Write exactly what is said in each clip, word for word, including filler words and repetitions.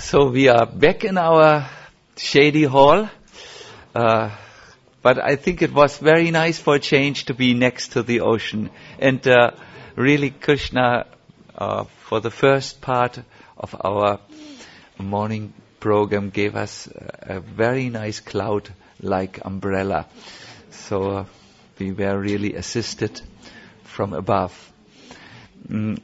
So we are back in our shady hall, uh, but I think it was very nice for a change to be next to the ocean. And uh, really, Krishna, uh, for the first part of our morning program, gave us a very nice cloud-like umbrella. So uh, we were really assisted from above. Mm.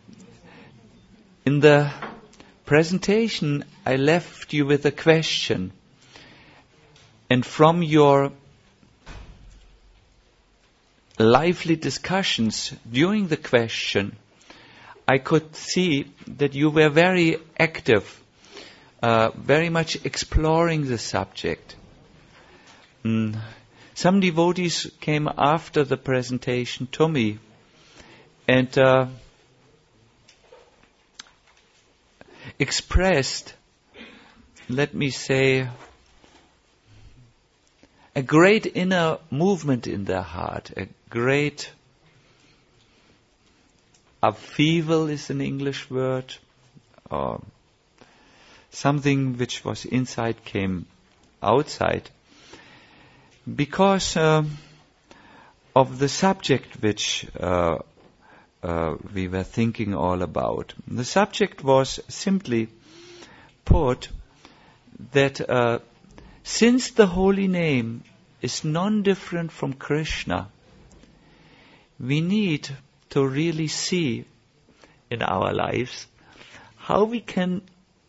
In the presentation, I left you with a question. And from your lively discussions during the question, I could see that you were very active, uh, very much exploring the subject. Mm. Some devotees came after the presentation to me and uh, expressed, let me say, a great inner movement in their heart, a great upheaval is an English word, or something which was inside came outside, because uh, of the subject which uh, uh, we were thinking all about. The subject was simply put that uh, since the holy name is non-different from Krishna, we need to really see in our lives how we can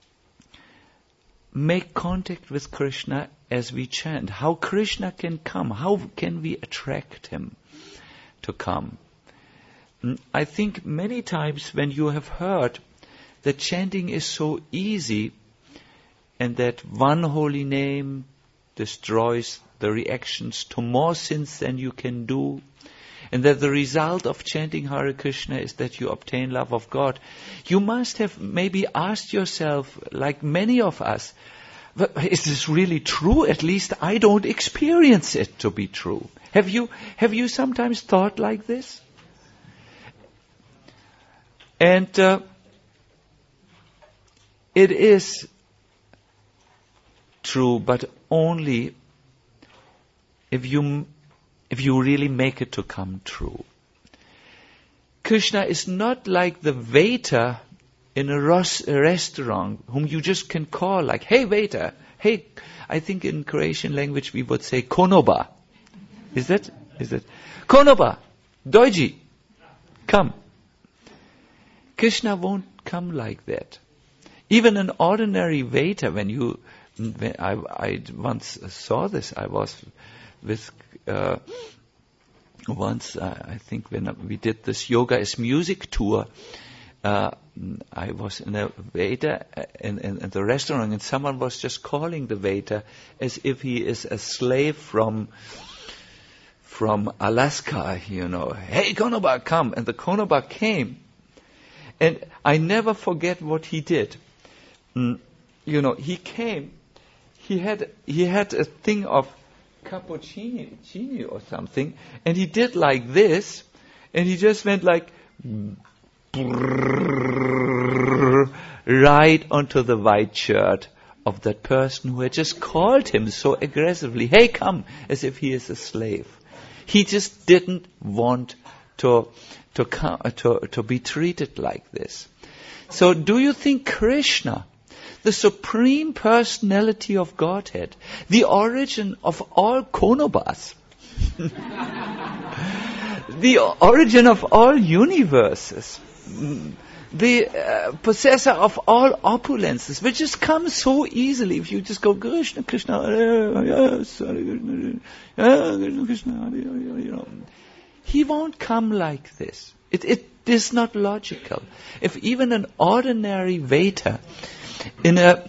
make contact with Krishna as we chant, how Krishna can come, how can we attract him to come. I think many times when you have heard that chanting is so easy and that one holy name destroys the reactions to more sins than you can do, and that the result of chanting Hare Krishna is that you obtain love of God, you must have maybe asked yourself, like many of us, is this really true? At least I don't experience it to be true. Have you, have you sometimes thought like this? And uh, it is true, but only if you if you really make it to come true. Krishna is not like the waiter in a, ros- a restaurant whom you just can call like, hey waiter, hey, I think in Croatian language we would say konoba. Is that? Is that? Konoba, doji, come. Krishna won't come like that. Even an ordinary waiter, when you, when I, I once saw this, I was with, uh, once, uh, I think when we did this Yoga is Music tour, uh, I was in a waiter in, in, in the restaurant and someone was just calling the waiter as if he is a slave from, from Alaska, you know. Hey, Konoba, come. And the Konoba came. And I never forget what he did. Mm, you know, he came, he had he had a thing of cappuccino or something, and he did like this, and he just went like right onto the white shirt of that person who had just called him so aggressively, hey, come, as if he is a slave. He just didn't want to to come, to to be treated like this. So do you think Krishna, the Supreme Personality of Godhead, the origin of all Konobas, the origin of all universes, the uh, possessor of all opulences, which just comes so easily if you just go Krishna, Krishna, yes, Krishna, Krishna, you know. He won't come like this. It, it is not logical. If even an ordinary waiter in a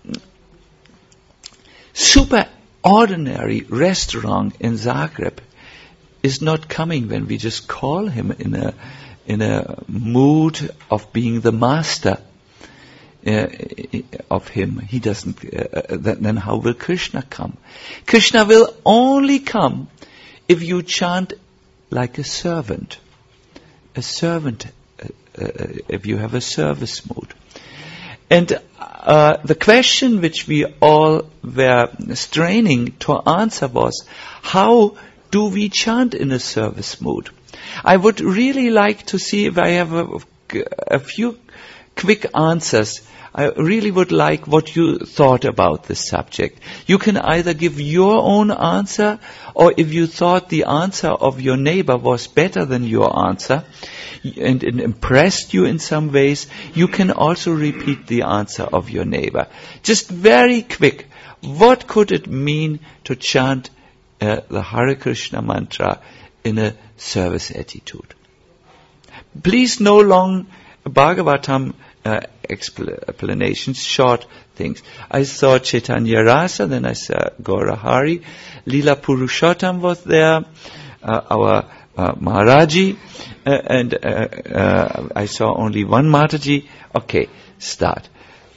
super ordinary restaurant in Zagreb is not coming when we just call him in a in a mood of being the master uh, of him, he doesn't. Uh, then how will Krishna come? Krishna will only come if you chant like a servant. A servant, uh, uh, if you have a service mood. And uh, the question which we all were straining to answer was, how do we chant in a service mood? I would really like to see if I have a, a few quick answers. I really would like what you thought about this subject. You can either give your own answer, or if you thought the answer of your neighbor was better than your answer, and it impressed you in some ways, you can also repeat the answer of your neighbor. Just very quick, what could it mean to chant uh, the Hare Krishna mantra in a service attitude? Please, no long Bhagavatam uh, explanations, short things. I saw Chaitanya Rasa, then I saw Gaura Hari, Lila Purushottam was there, uh, our uh, Maharaji, uh, and uh, uh, I saw only one Mataji. Okay, start.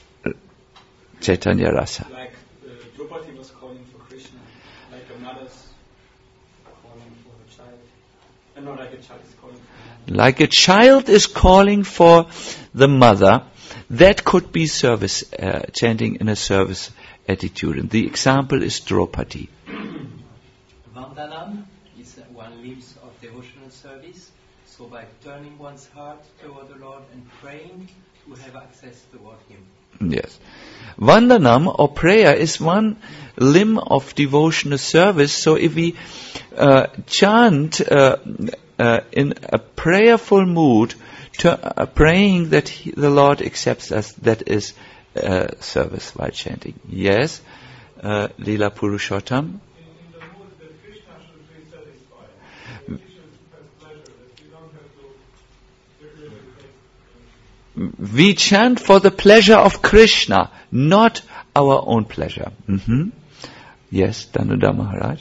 Chaitanya Rasa. Like uh, Draupadi was calling for Krishna, like a mother's calling for a child, and not like a child is calling for a mother. Like a child is calling for the mother, that could be service, uh, chanting in a service attitude. And the example is Draupadi. Vandanam is one lives of devotional service, so by turning one's heart toward the Lord and praying to have access toward Him. Yes. Vandanam or prayer is one limb of devotional service. So if we uh, chant uh, uh, in a prayerful mood, to, uh, praying that he, the Lord accepts us, that is uh, service while chanting. Yes, uh, Lila Purushottam. In, in the mood that Krishna should be satisfied, that Krishna has pleasure, that we don't have to get rid of it. We chant for the pleasure of Krishna, not our own pleasure. Mm-hmm. Yes, Danuda Maharaj.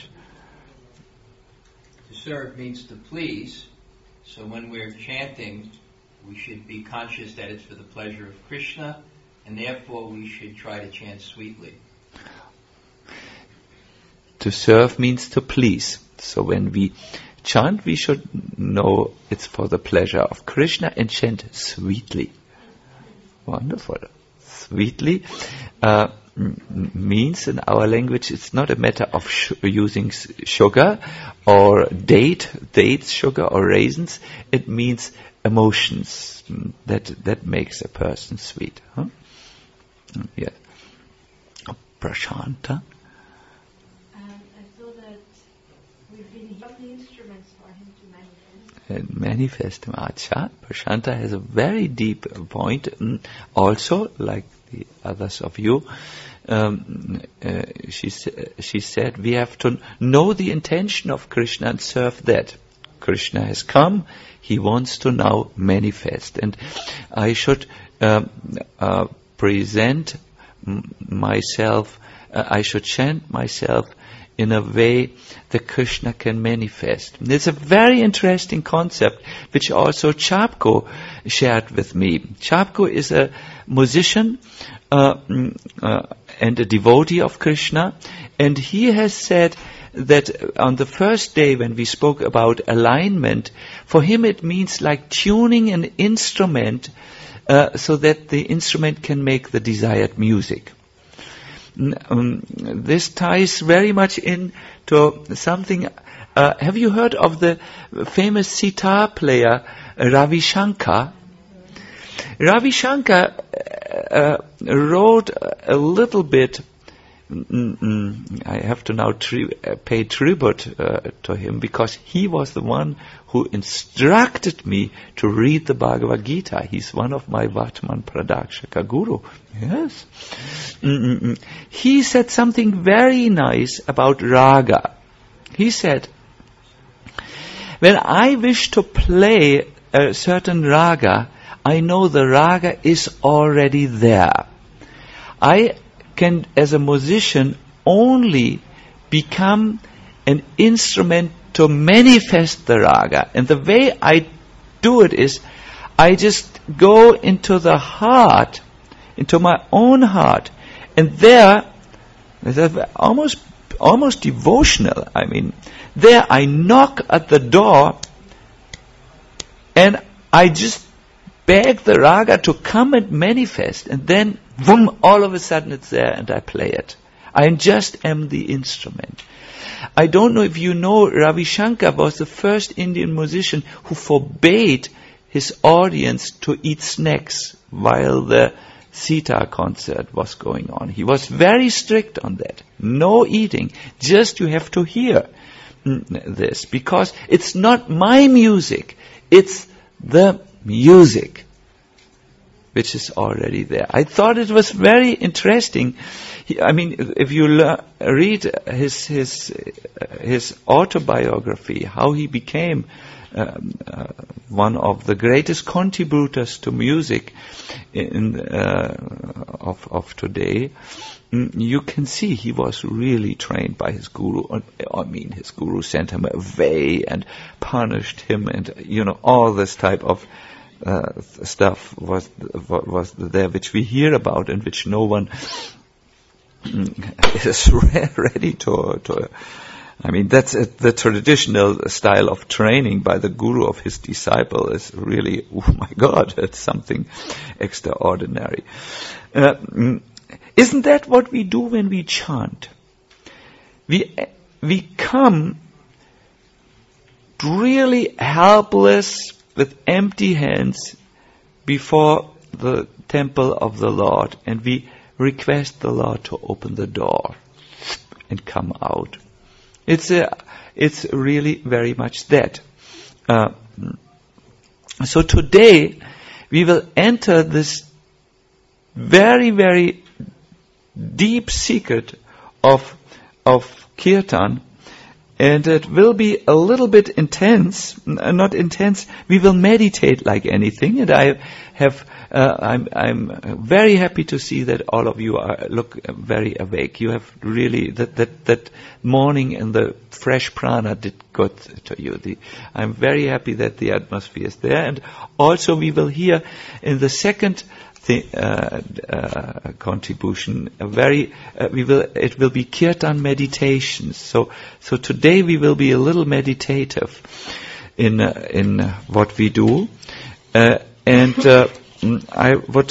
To serve means to please, so when we're chanting, we should be conscious that it's for the pleasure of Krishna, and therefore we should try to chant sweetly. To serve means to please. So when we chant, we should know it's for the pleasure of Krishna and chant sweetly. Wonderful. Sweetly uh, m- means in our language it's not a matter of sh- using s- sugar or date, dates, sugar or raisins. It means emotions. That that makes a person sweet. Huh? Yes. Prashanta. Um, I saw that we've been given the instruments for him to manifest. And manifest him. Acha. Prashanta has a very deep point. Also, like the others of you, um, uh, she, she said, we have to know the intention of Krishna and serve that. Krishna has come, he wants to now manifest. And I should um, uh, present m- myself, uh, I should chant myself in a way that Krishna can manifest. And it's a very interesting concept, which also Chapko shared with me. Chapko is a musician uh, uh, and a devotee of Krishna, and he has said that on the first day when we spoke about alignment, for him it means like tuning an instrument uh, so that the instrument can make the desired music. Um, this ties very much into something. Uh, have you heard of the famous sitar player Ravi Shankar? Ravi Shankar uh, wrote a little bit. Mm-mm. I have to now tri- uh, pay tribute uh, to him, because he was the one who instructed me to read the Bhagavad Gita. He's one of my Vatman Pradakshaka Guru. Yes. Mm-mm. He said something very nice about raga. He said, when I wish to play a certain raga, I know the raga is already there. I can, as a musician, only become an instrument to manifest the raga. And the way I do it is, I just go into the heart, into my own heart, and there, almost, almost devotional, I mean, there I knock at the door, and I just beg the raga to come and manifest, and then, boom, all of a sudden it's there and I play it. I just am the instrument. I don't know if you know, Ravi Shankar was the first Indian musician who forbade his audience to eat snacks while the sitar concert was going on. He was very strict on that. No eating. Just you have to hear this, because it's not my music. It's the music which is already there. I thought it was very interesting. He, I mean, if you le- read his his uh, his autobiography, how he became um, uh, one of the greatest contributors to music in uh, of of today, you can see he was really trained by his guru. I mean, his guru sent him away and punished him, and you know, all this type of uh, stuff was was there, which we hear about and which no one is ready to. to I mean, that's a, the traditional style of training by the guru of his disciple is really, oh my God, it's something extraordinary. Uh, Isn't that what we do when we chant? We we come really helpless with empty hands before the temple of the Lord, and we request the Lord to open the door and come out. It's a, it's really very much that. Uh, so today we will enter this very, very deep secret of of kirtan, and it will be a little bit intense. Not intense. We will meditate like anything, and I have. Uh, I'm I'm very happy to see that all of you are look very awake. You have really that that that morning and the fresh prana did good to you. The, I'm very happy that the atmosphere is there, and also we will hear in the second The, uh, uh, contribution. A very, uh, we will. It will be kirtan meditations. So, so today we will be a little meditative in uh, in uh, what we do, uh, and uh, I would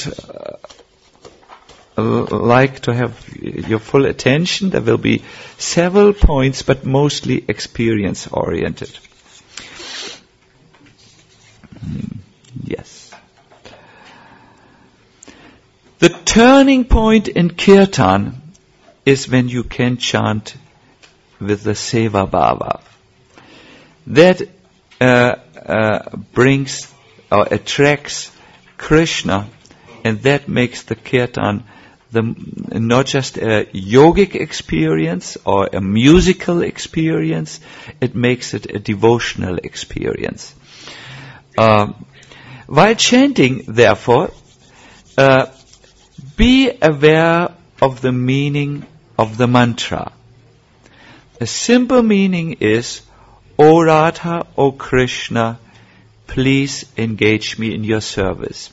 uh, like to have your full attention. There will be several points, but mostly experience oriented. Mm, yes. The turning point in kirtan is when you can chant with the seva bhava. That uh, uh, brings or attracts Krishna, and that makes the kirtan the, not just a yogic experience or a musical experience, it makes it a devotional experience. Uh, while chanting, therefore, uh, be aware of the meaning of the mantra. A simple meaning is, O Radha, O Krishna, please engage me in your service.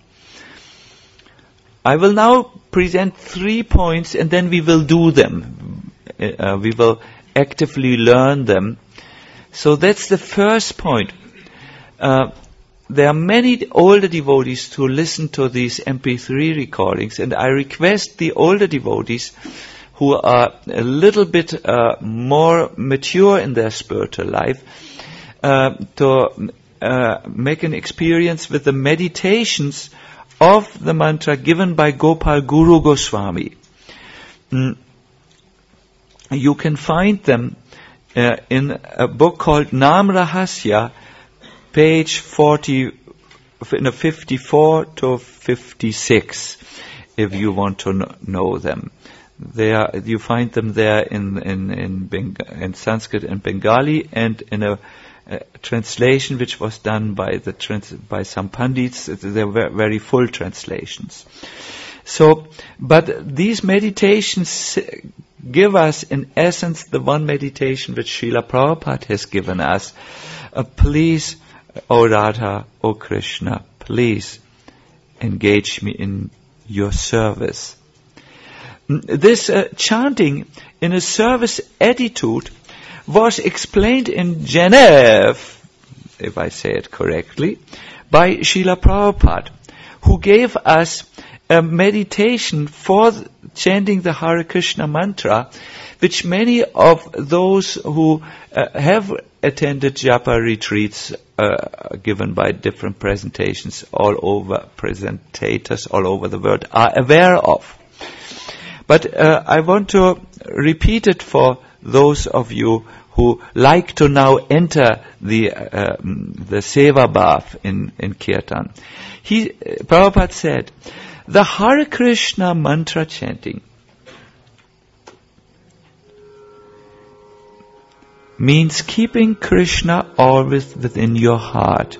I will now present three points, and then we will do them. Uh, we will actively learn them. So that's the first point. Uh, There are many older devotees who listen to these M P three recordings, and I request the older devotees who are a little bit uh, more mature in their spiritual life uh, to uh, make an experience with the meditations of the mantra given by Gopal Guru Goswami. Mm. You can find them uh, in a book called Nam Rahasya, page forty, fifty-four to fifty-six, if you want to know them. There, you find them there in in in, Beng- in Sanskrit and Bengali, and in a, a translation which was done by the trans- by some pandits. They're very, very full translations. So, but these meditations give us, in essence, the one meditation which Srila Prabhupada has given us. Uh, please, O Radha, O Krishna, please engage me in your service. This uh, chanting in a service attitude was explained in Geneva, if I say it correctly, by Srila Prabhupada, who gave us a meditation for chanting the Hare Krishna mantra, which many of those who uh, have attended japa retreats uh, given by different presentations all over, presentators all over the world are aware of. But uh, I want to repeat it for those of you who like to now enter the uh, the seva bhav in, in Kirtan. He, Prabhupada said, the Hare Krishna mantra chanting means keeping Krishna always within your heart.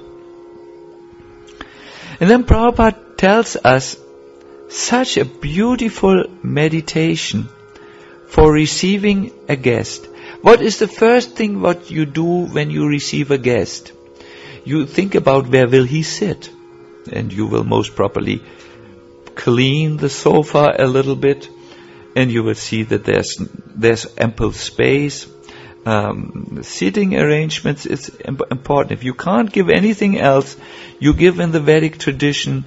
And then Prabhupada tells us such a beautiful meditation for receiving a guest. What is the first thing what you do when you receive a guest? You think about where will he sit, and you will most probably clean the sofa a little bit, and you will see that there's there's ample space. Um, seating arrangements is imp- important. If you can't give anything else, you give in the Vedic tradition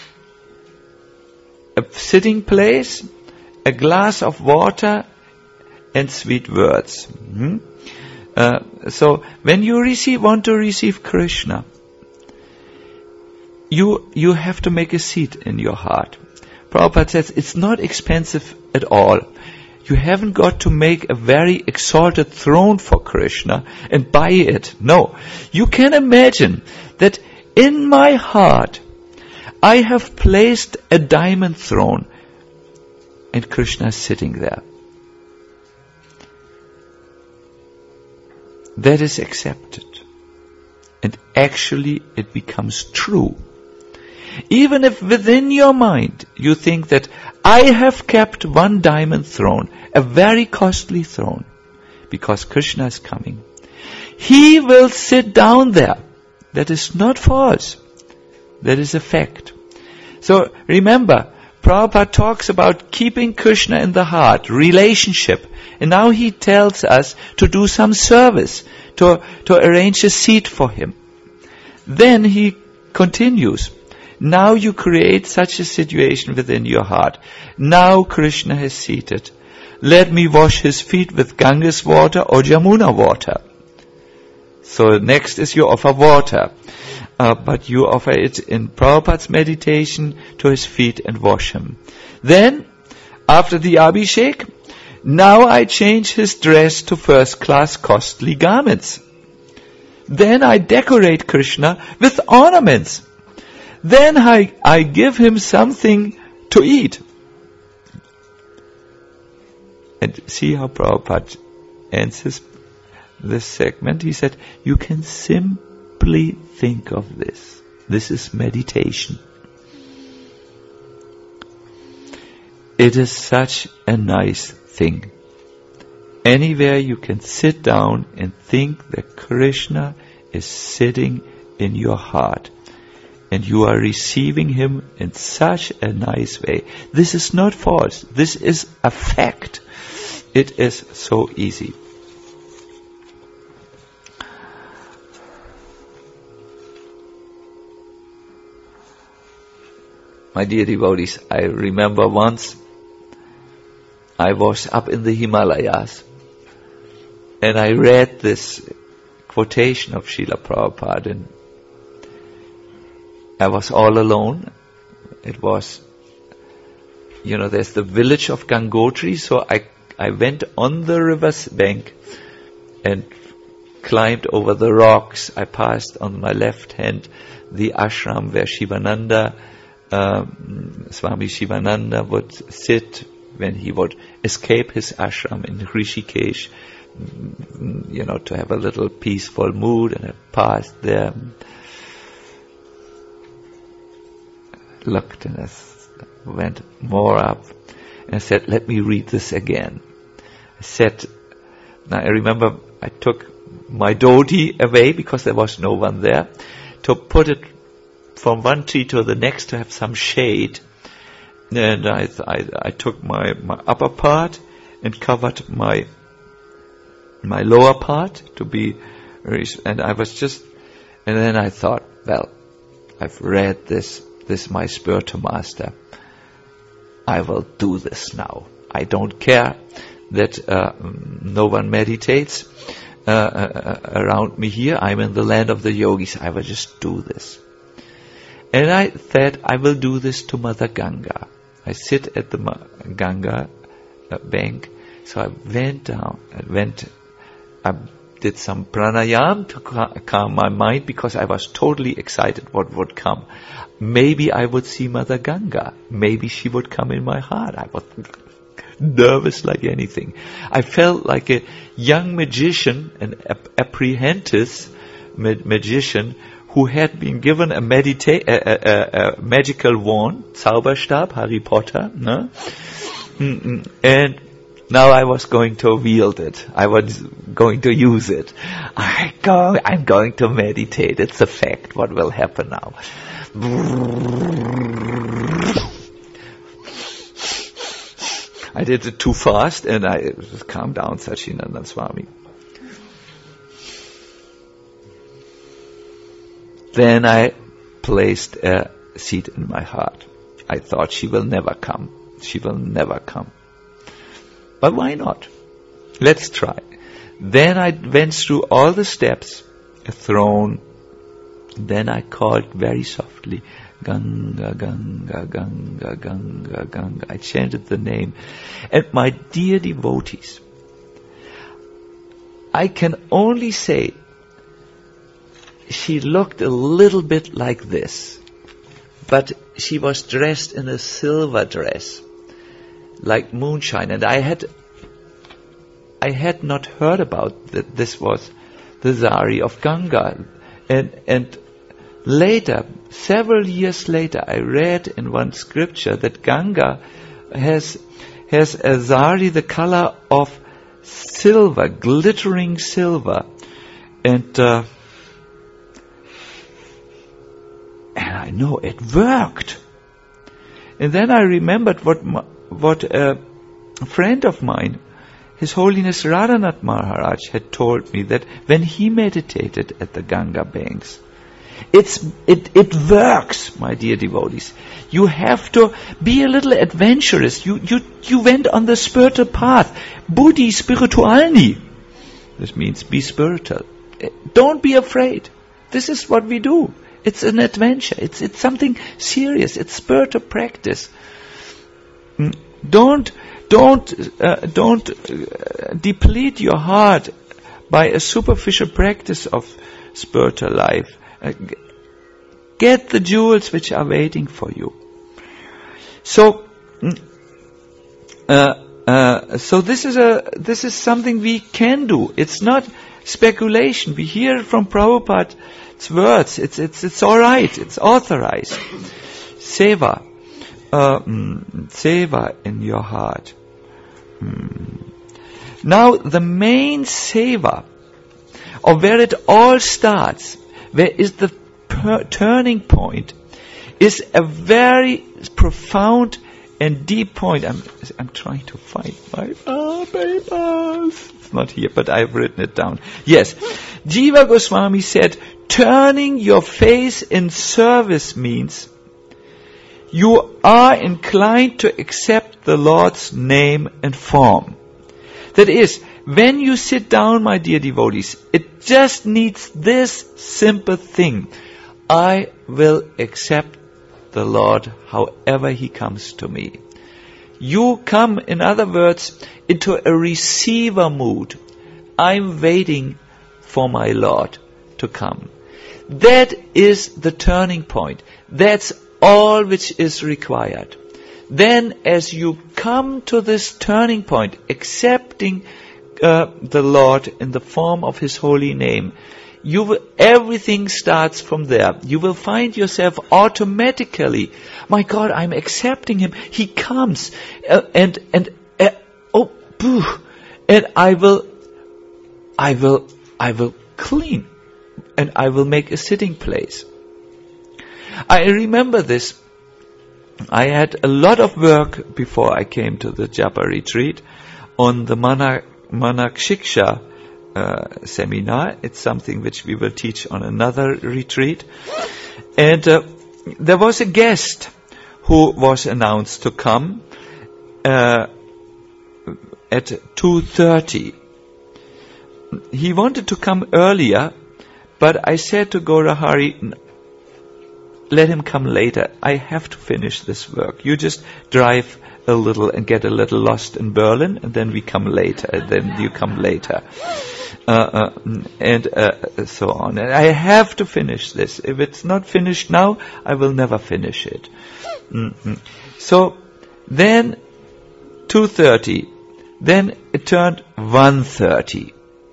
a sitting place, a glass of water, and sweet words. Mm-hmm. Uh, so when you receive, want to receive Krishna, you you have to make a seat in your heart. Prabhupada says it's not expensive at all. You haven't got to make a very exalted throne for Krishna and buy it. No. You can imagine that in my heart I have placed a diamond throne and Krishna is sitting there. That is accepted. And actually it becomes true. Even if within your mind you think that I have kept one diamond throne, a very costly throne, because Krishna is coming, he will sit down there. That is not false. That is a fact. So remember, Prabhupada talks about keeping Krishna in the heart, relationship. And now he tells us to do some service, to, to arrange a seat for him. Then he continues. Now you create such a situation within your heart. Now Krishna is seated. Let me wash his feet with Ganges water or Jamuna water. So next is you offer water. Uh, but you offer it in Prabhupada's meditation to his feet and wash him. Then, after the Abhishek, now I change his dress to first class costly garments. Then I decorate Krishna with ornaments. Then I, I give him something to eat. And see how Prabhupada ends his, this segment. He said, you can simply think of this. This is meditation. It is such a nice thing. Anywhere you can sit down and think that Krishna is sitting in your heart. And you are receiving him in such a nice way. This is not false. This is a fact. It is so easy. My dear devotees, I remember once I was up in the Himalayas and I read this quotation of Srila Prabhupada, and I was all alone. It was, you know, there's the village of Gangotri, so I, I went on the river's bank and climbed over the rocks. I passed on my left hand the ashram where Shivananda, um, Swami Shivananda would sit when he would escape his ashram in Rishikesh, you know, to have a little peaceful mood, and I passed there. Looked and I went more up and I said, let me read this again. I said, now I remember I took my dhoti away because there was no one there, to put it from one tree to the next to have some shade. And I, I, I took my, my upper part and covered my my lower part to be, and I was just, and then I thought, well, I've read this, this is my spiritual master. I will do this now. I don't care that uh, no one meditates uh, uh, around me here. I'm in the land of the yogis. I will just do this. And I said, I will do this to Mother Ganga. I sit at the Ganga uh, bank. So I went down, I went, I did some pranayam to ca- calm my mind because I was totally excited what would come. Maybe I would see Mother Ganga. Maybe she would come in my heart. I was nervous like anything. I felt like a young magician, an ap- apprentice ma- magician who had been given a, medita- a, a, a, a magical wand, Zauberstab, Harry Potter, no? Mm-mm. And now I was going to wield it. I was going to use it. I go, I'm going to meditate. It's a fact. What will happen now? I did it too fast and I calmed down, Sachinandan Swami. Then I placed a seed in my heart. I thought she will never come. She will never come. But why not? Let's try. Then I went through all the steps, a throne. Then I called very softly, Ganga, Ganga, Ganga, Ganga, Ganga. I chanted the name. And my dear devotees, I can only say, she looked a little bit like this. But she was dressed in a silver dress, like moonshine, and I had I had not heard about that this was the Zari of Ganga. And and later, several years later, I read in one scripture that Ganga has has a Zari the color of silver, glittering silver. And uh, and I know it worked. And then I remembered what my, what a friend of mine, His Holiness Radhanath Maharaj, had told me, that when he meditated at the Ganga banks, it's it it works, my dear devotees. You have to be a little adventurous. You you you went on the spiritual path. Buddhi spiritualni. This means be spiritual. Don't be afraid. This is what we do. It's an adventure. It's it's something serious. It's spiritual practice. Don't don't uh, don't uh, deplete your heart by a superficial practice of spiritual life. Uh, get the jewels which are waiting for you. So, uh, uh, so this is a this is something we can do. It's not speculation. We hear it from Prabhupada's words. It's it's it's all right. It's authorized. Seva, uh, mm, seva in your heart. Mm. Now the main seva, or where it all starts, where is the per- turning point, is a very profound and deep point. I'm I'm trying to find my ah, papers. It's not here, but I've written it down. Yes, Jiva Goswami said, turning your face in service means you are inclined to accept the Lord's name and form. That is, when you sit down, my dear devotees, it just needs this simple thing. I will accept the Lord however He comes to me. You come, in other words, into a receiver mood. I'm waiting for my Lord to come. That is the turning point. That's all which is required. Then as you come to this turning point, accepting uh, the Lord in the form of His holy name, you will, everything starts from there. You will find yourself automatically, my God, I'm accepting Him. He comes, uh, and and uh, oh, pooh, and I will, I will, I will clean, and I will make a sitting place. I remember this. I had a lot of work before I came to the Japa retreat on the Manak, Manak Shiksha uh, seminar. It's something which we will teach on another retreat. And uh, there was a guest who was announced to come uh, at two thirty. He wanted to come earlier, but I said to Gaurahari, let him come later. I have to finish this work. You just drive a little and get a little lost in Berlin, and then we come later, and then you come later. Uh, uh, and uh, so on. And I have to finish this. If it's not finished now, I will never finish it. Mm-hmm. So, then two thirty. Then it turned one thirty.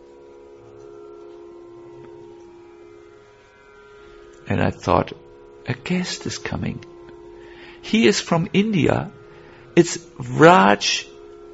And I thought, a guest is coming. He is from India. It's Raj,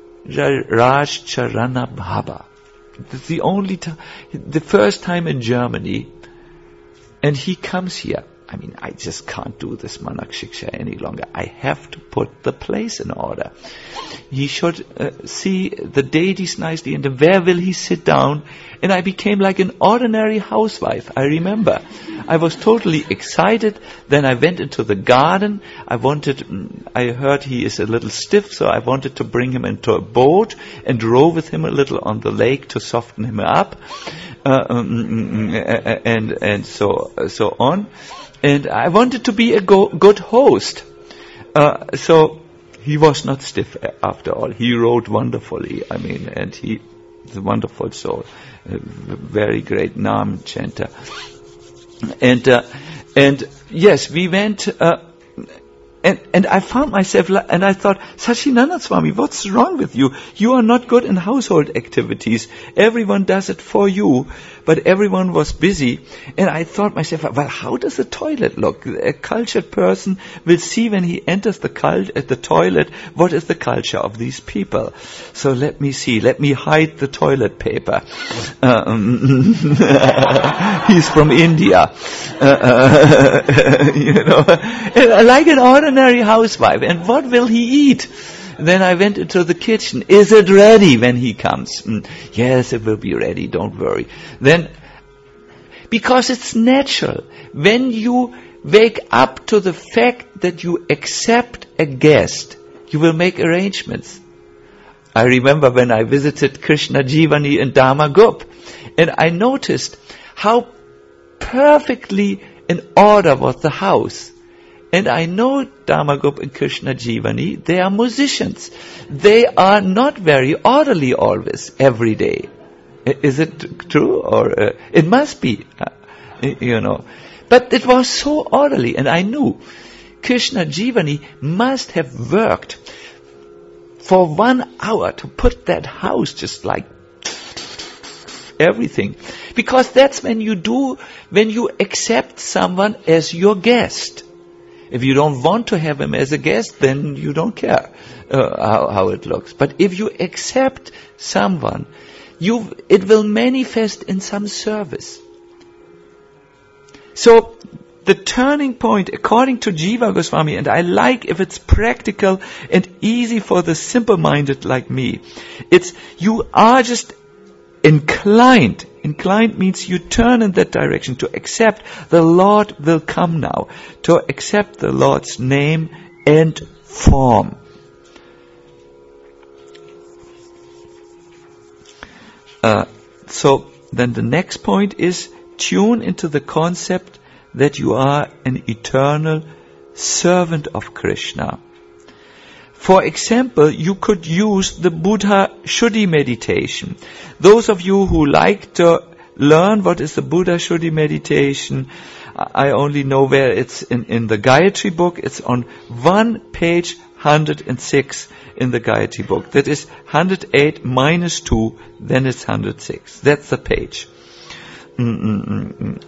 Raj Charana Bhaba. It's the only time, the first time in Germany. And he comes here. I mean, I just can't do this Manak Shiksha any longer. I have to put the place in order. He should uh, see the deities nicely, and where will he sit down? And I became like an ordinary housewife. I remember. I was totally excited. Then I went into the garden. I wanted, I heard he is a little stiff, so I wanted to bring him into a boat and row with him a little on the lake to soften him up. Uh, um, and, and so, so on. And I wanted to be a go- good host. Uh, so he was not stiff after all. He wrote wonderfully. I mean, and he is a wonderful soul. A very great Nam chanter. And, uh, and yes, we went, uh, and, and I found myself, and I thought, Sachinanda Swami, what's wrong with you? You are not good in household activities. Everyone does it for you, but everyone was busy. And I thought myself, well, how does the toilet look? A cultured person will see when he enters the cult at the toilet, what is the culture of these people? So let me see, let me hide the toilet paper. Um, he's from India. Uh, uh, you know, like an ordinary housewife. And what will he eat? Then I went into the kitchen. Is it ready when he comes? Mm, yes, it will be ready. Don't worry. Then, because it's natural. When you wake up to the fact that you accept a guest, you will make arrangements. I remember when I visited Krishna Jivani in Dharmagup, and I noticed how perfectly in order was the house. And I know Dharmagup and Krishna Jivani, they are musicians. They are not very orderly always, every day. Is it true? Or uh, it must be, uh, you know. But it was so orderly, and I knew Krishna Jivani must have worked for one hour to put that house just like everything. Because that's when you do, when you accept someone as your guest. If you don't want to have him as a guest, then you don't care uh, how, how it looks. But if you accept someone, you it will manifest in some service. So, the turning point, according to Jiva Goswami, and I like if it's practical and easy for the simple-minded like me, it's you are just inclined. Inclined means you turn in that direction to accept the Lord will come now, to accept the Lord's name and form. Uh, so then the next point is tune into the concept that you are an eternal servant of Krishna. For example, you could use the Buddha Shuddhi meditation. Those of you who like to learn what is the Buddha Shuddhi meditation, I only know where it's in, in the Gayatri book. It's on one page one hundred six in the Gayatri book. That is one hundred eight minus two, then it's one hundred six. That's the page. Mm-mm-mm-mm.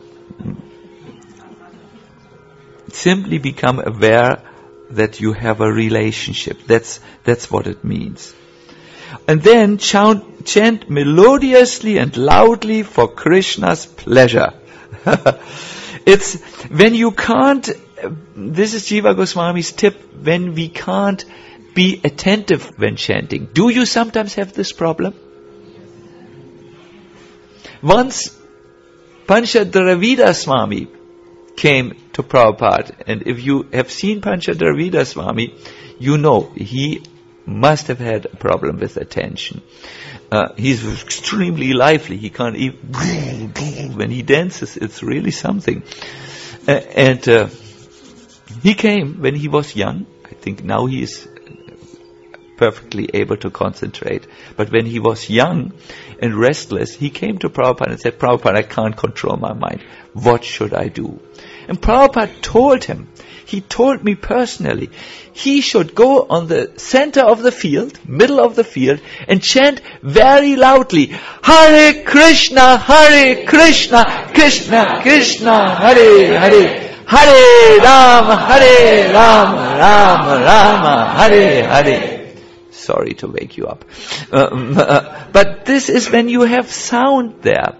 Simply become aware that you have a relationship. That's that's what it means. And then chant, chant melodiously and loudly for Krishna's pleasure. It's when you can't, this is Jiva Goswami's tip, when we can't be attentive when chanting. Do you sometimes have this problem? Once Pancha Dravida Swami, came to Prabhupada. And if you have seen Panchadravida Swami, you know he must have had a problem with attention. Uh, he's extremely lively. He can't even, when he dances, it's really something. Uh, and uh, he came when he was young. I think now he is perfectly able to concentrate. But when he was young and restless, he came to Prabhupada and said, Prabhupada, I can't control my mind. What should I do? And Prabhupada told him, he told me personally, he should go on the center of the field, middle of the field, and chant very loudly, Hare Krishna, Hare Krishna, Krishna, Krishna, Hare Hare, Hare Rama, Hare Rama, Rama Rama, Hare Hare. Sorry to wake you up. Um, uh, but this is when you have sound there.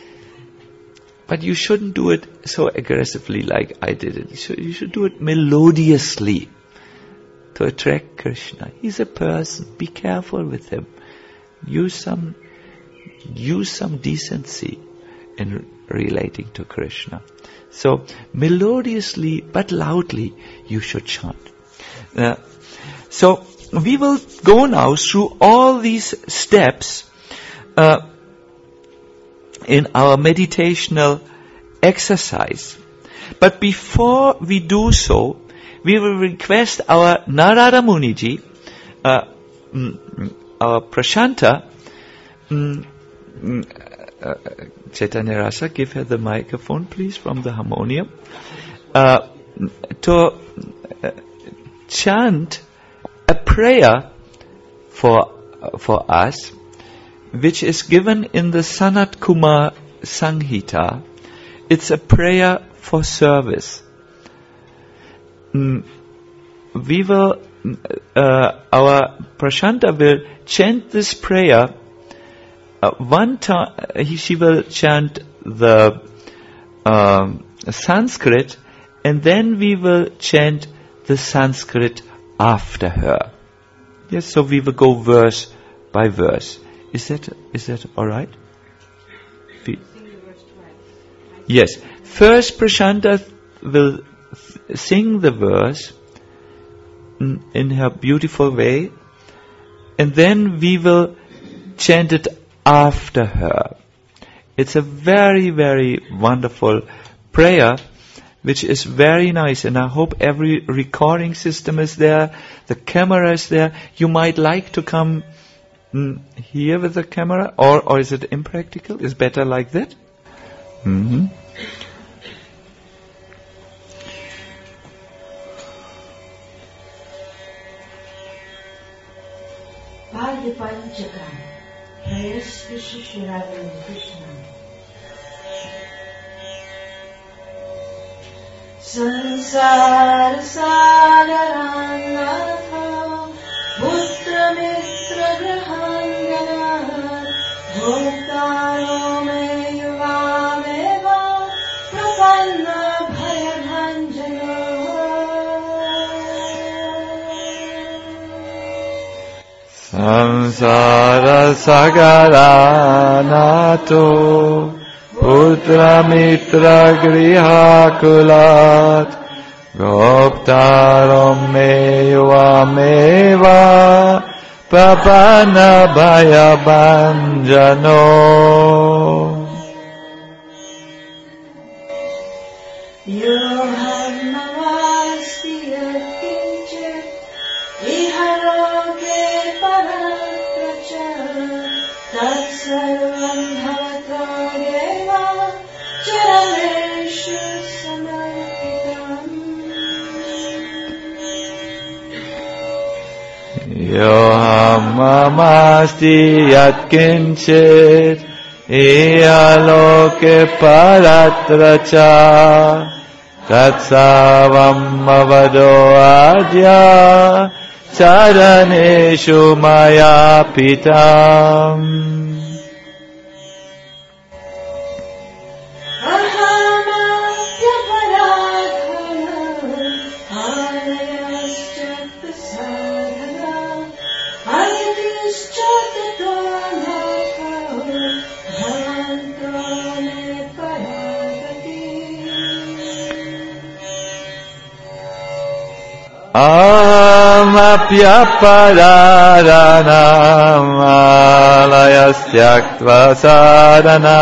But you shouldn't do it so aggressively like I did it. You should, you should do it melodiously to attract Krishna. He's a person. Be careful with him. Use some, use some decency in relating to Krishna. So, melodiously but loudly, you should chant. Uh, so, we will go now through all these steps uh, in our meditational exercise. But before we do so, we will request our Narada Muniji, uh, mm, our Prashanta, mm, uh, Chaitanya Rasa, give her the microphone please from the harmonium, uh, to uh, chant a prayer for uh, for us, which is given in the Sanat Kumar Sanghita. It's a prayer for service. Mm, we will, uh, our Prashanta will chant this prayer. Uh, one time, he, she will chant the um, Sanskrit, and then we will chant the Sanskrit after her. Yes, so we will go verse by verse. Is that is that all right? We, yes. First, Prashanta will th- sing the verse in, in her beautiful way, and then we will chant it after her. It's a very, very wonderful prayer, which is very nice, and I hope every recording system is there, the camera is there. You might like to come mm, here with the camera, or, or is it impractical? Is better like that? Mm-hmm. Padi Panchaka, Prayas Vishishiravan Krishna. Sansara Sagaranath Putra Mitra Grahangana Bhoktaro Me Yuvameva Prapanna Bhayabhanjana Samsara Sagaranato Putra Mitra Griha Kulat Goptaram Me Yuvameva Papana Bhaya Banjano Yoham Navasti Kinchit Ihaloke Paratracha Tatsarvam Bhavata Deva Charameshu Samarpitam Yoham Mamasti Yatkinchit Ihaloke Paratracha Tatsavam Avado Adya Charaneshu Maya Pitam Amapyaparadhanam alayastyaktva sadhana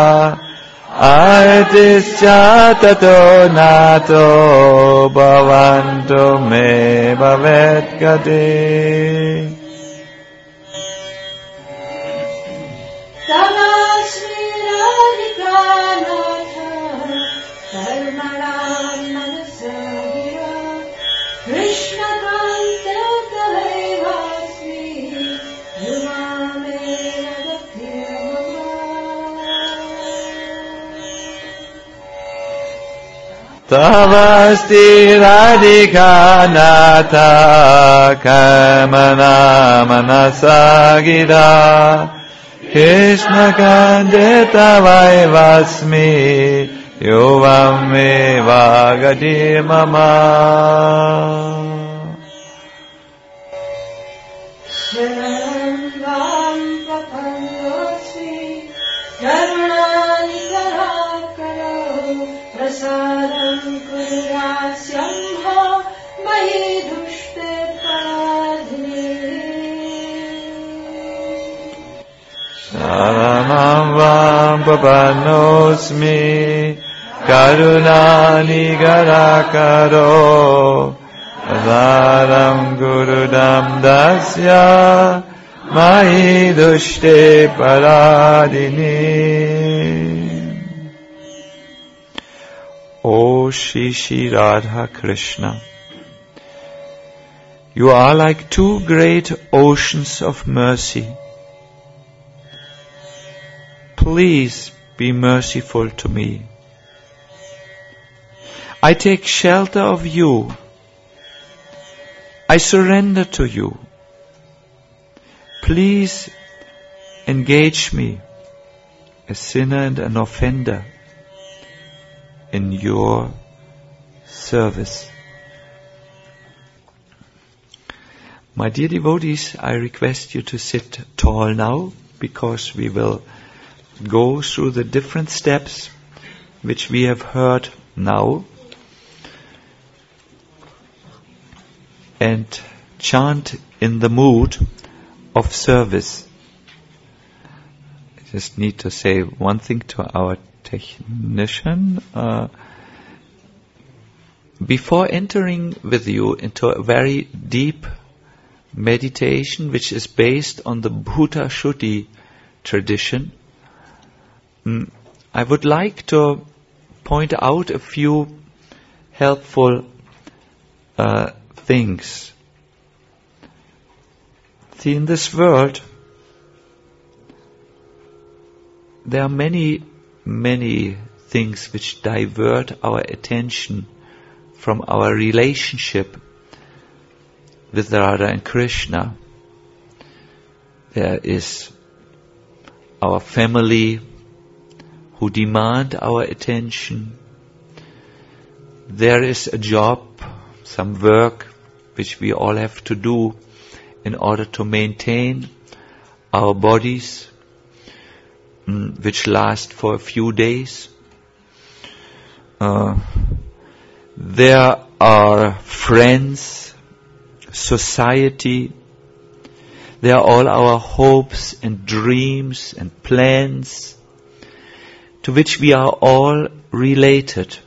Artisya tato nato bhavantu me bhavet gati Tanasmi radhikanatha karmanam manasahira Krishna kanta kaivasmi yuvame Tavasti radhikanatha karmana manasagida Krishna kandita vaivasmi yuvam me vagati mama Sharanam papandosmi karunani karakaro prasadam kuridasyamha mahi dushte paradhini Sharanam vam papanosmi karunani garakaro Azaram gurudam dasya mahi dushte paradini O Shri Shri Radha Krishna, you are like two great oceans of mercy. Please be merciful to me. I take shelter of you. I surrender to you. Please engage me, a sinner and an offender, in your service. My dear devotees, I request you to sit tall now, because we will go through the different steps which we have heard now and chant in the mood of service. I just need to say one thing to our technician. Uh, before entering with you into a very deep meditation which is based on the Bhuta Shuddhi tradition, mm, I would like to point out a few helpful uh, things. See, in this world, there are many, many things which divert our attention from our relationship with Radha and Krishna. There is our family who demand our attention. There is a job, some work which we all have to do in order to maintain our bodies, mm, which last for a few days. Uh, there are friends, society. There are all our hopes and dreams and plans to which we are all related.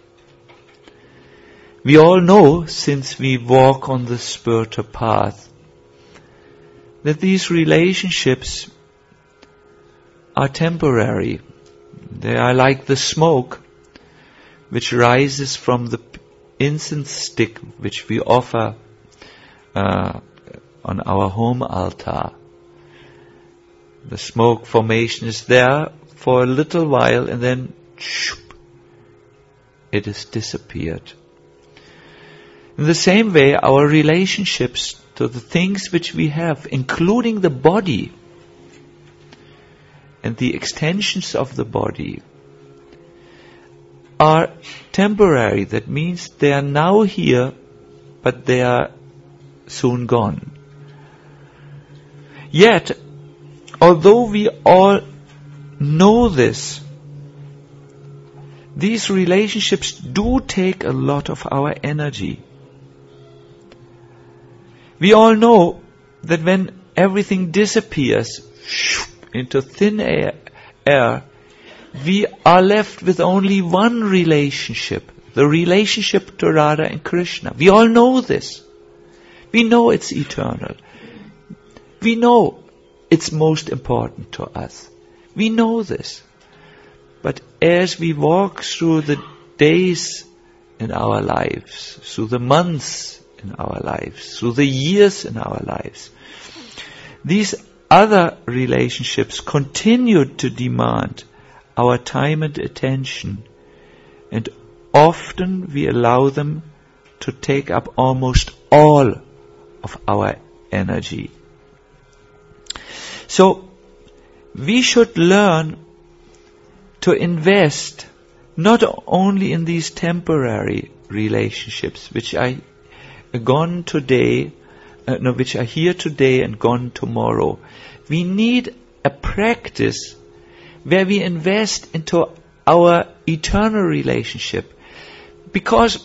We all know, since we walk on the spiritual path, that these relationships are temporary. They are like the smoke which rises from the incense stick which we offer uh, on our home altar. The smoke formation is there for a little while and then shoop, it has disappeared. In the same way, our relationships to the things which we have, including the body and the extensions of the body, are temporary. That means they are now here, but they are soon gone. Yet, although we all know this, these relationships do take a lot of our energy. We all know that when everything disappears into thin air, air, we are left with only one relationship, the relationship to Radha and Krishna. We all know this. We know it's eternal. We know it's most important to us. We know this. But as we walk through the days in our lives, through the months in our lives, through the years in our lives, these other relationships continue to demand our time and attention, and often we allow them to take up almost all of our energy. So, we should learn to invest not only in these temporary relationships, which are gone today, uh, no, which are here today and gone tomorrow. We need a practice where we invest into our eternal relationship. Because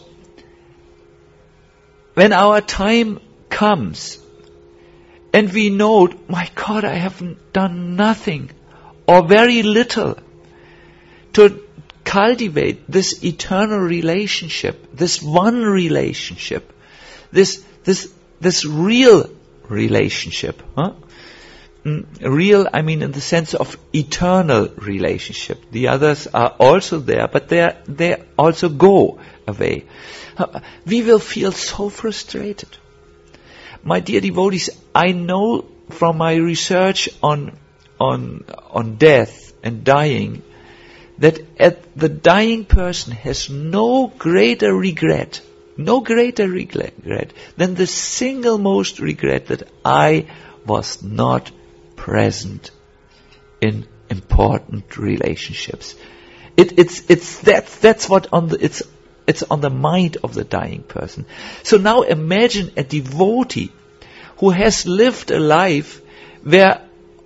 when our time comes and we know, my God, I haven't done nothing or very little to cultivate this eternal relationship, this one relationship, this this this real relationship. Huh? Mm, real, I mean in the sense of eternal relationship. The others are also there, but they they also go away. Uh, we will feel so frustrated. My dear devotees, I know from my research on on on death and dying that at the dying person has no greater regret, no greater regret than the single most regret that I was not present in important relationships. It, it's it's that's that's what on the it's it's on the mind of the dying person. So now imagine a devotee who has lived a life where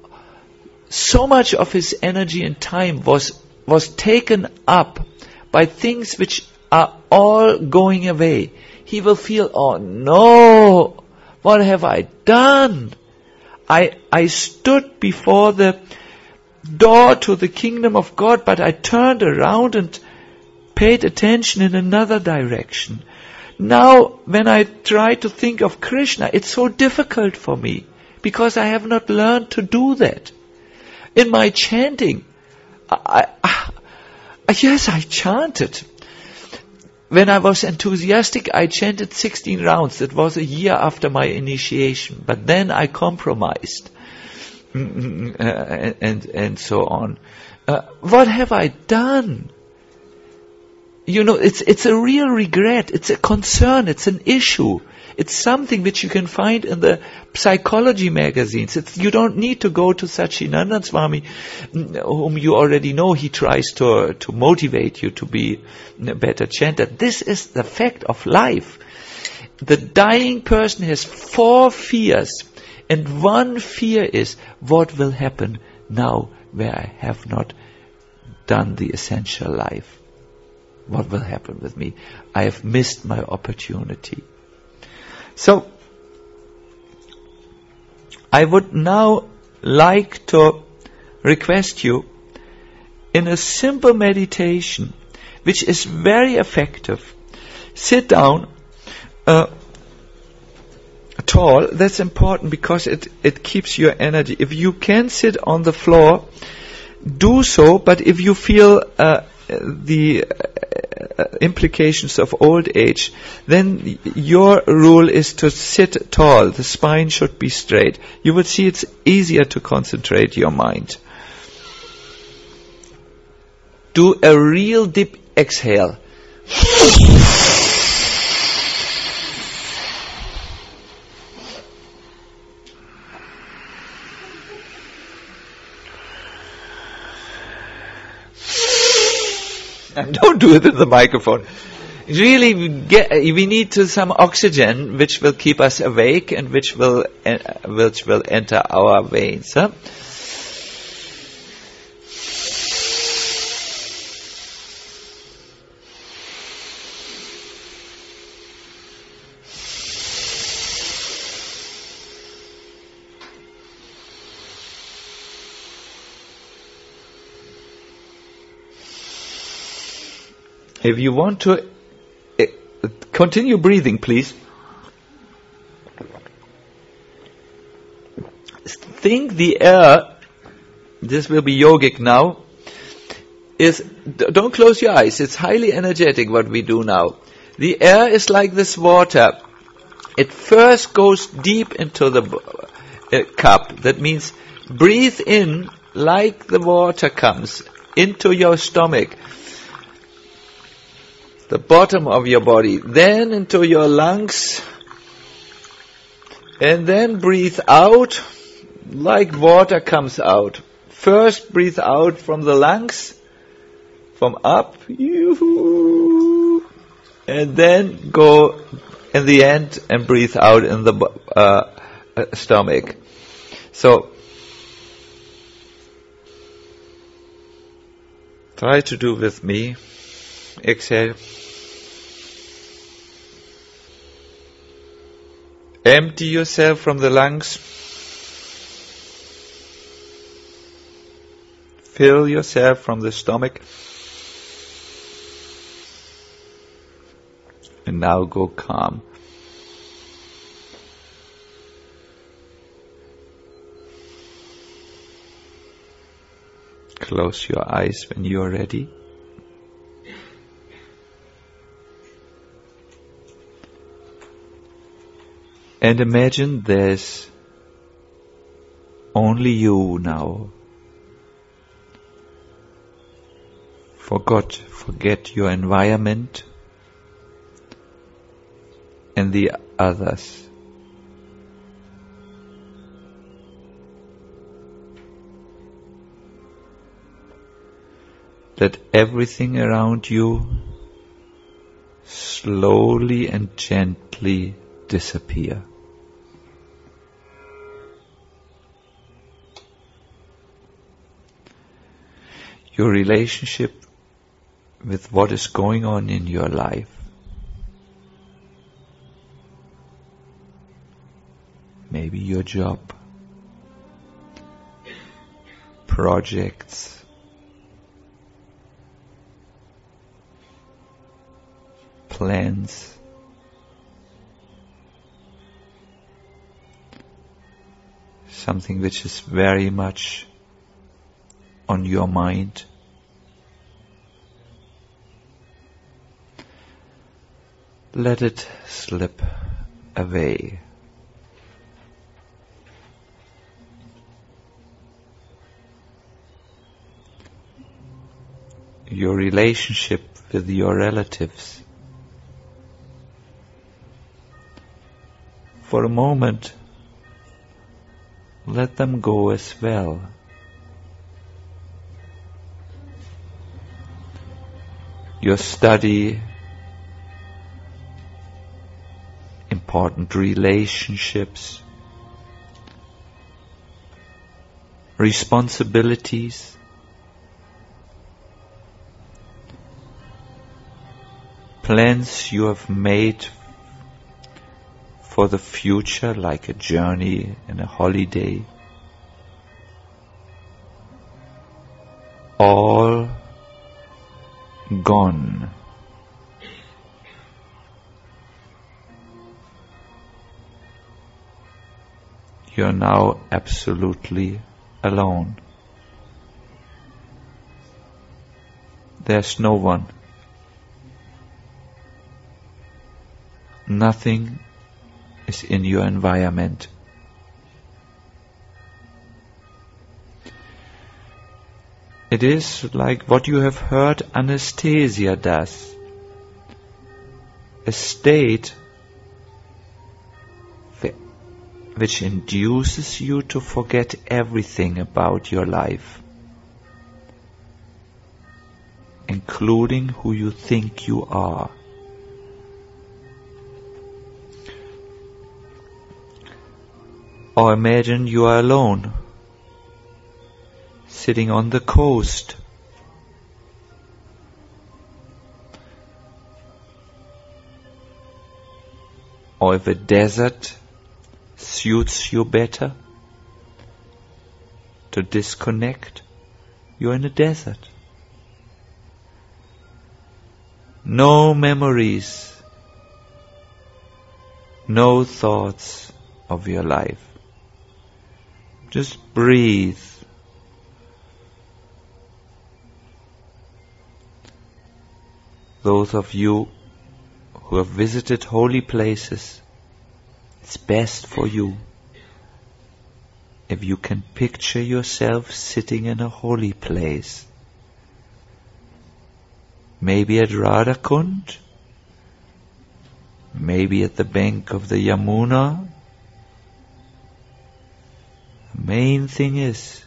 so much of his energy and time was was taken up by things which are all going away. He will feel, oh no, what have I done? I I stood before the door to the kingdom of God, but I turned around and paid attention in another direction. Now, when I try to think of Krishna, it's so difficult for me, because I have not learned to do that. In my chanting, I, I, yes, I chanted. When I was enthusiastic, I chanted sixteen rounds. It was a year after my initiation. But then I compromised. Mm, uh, and, and so on. Uh, what have I done? You know, it's, it's a real regret. It's a concern. It's an issue. It's something which you can find in the psychology magazines. It's, you don't need to go to Satchidananda Swami, whom you already know. He tries to, to motivate you to be a better chanter. This is the fact of life. The dying person has four fears. And one fear is, what will happen now where I have not done the essential life? What will happen with me? I have missed my opportunity. So, I would now like to request you, in a simple meditation, which is very effective, sit down uh, tall. That's important because it, it keeps your energy. If you can sit on the floor, do so, but if you feel uh, the uh, implications of old age, then your rule is to sit tall. The spine should be straight. You would see it's easier to concentrate your mind. Do a real deep exhale. And don't do it in the microphone. Really, we, get, we need to some oxygen, which will keep us awake and which will uh, which will enter our veins. Huh? if you want to uh, continue breathing, please. Think the air, this will be yogic now, is, don't close your eyes, it's highly energetic what we do now. The air is like this water. It first goes deep into the uh, cup. That means breathe in like the water comes into your stomach, the bottom of your body, then into your lungs, and then breathe out like water comes out. First breathe out from the lungs, from up, yoo-hoo, and then go in the end and breathe out in the uh, uh, stomach. So, try to do with me. Exhale. Empty yourself from the lungs. Fill yourself from the stomach. And now go calm. Close your eyes when you are ready. And imagine there's only you now. Forgot, forget your environment and the others. Let everything around you slowly and gently disappear. Your relationship with what is going on in your life. Maybe your job, projects, plans, something which is very much on your mind. Let it slip away. Your relationship with your relatives. For a moment, let them go as well. Your study, important relationships, responsibilities, plans you have made for the future, like a journey and a holiday, all gone. You're now absolutely alone. There's no one. Nothing is in your environment. It is like what you have heard anesthesia does. A state which induces you to forget everything about your life, including who you think you are. Or imagine you are alone, sitting on the coast, or if a desert suits you better to disconnect, you're in a desert. No memories, no thoughts of your life. Just breathe. Those of you who have visited holy places, it's best for you if you can picture yourself sitting in a holy place. Maybe at Radhakund, maybe at the bank of the Yamuna. The main thing is,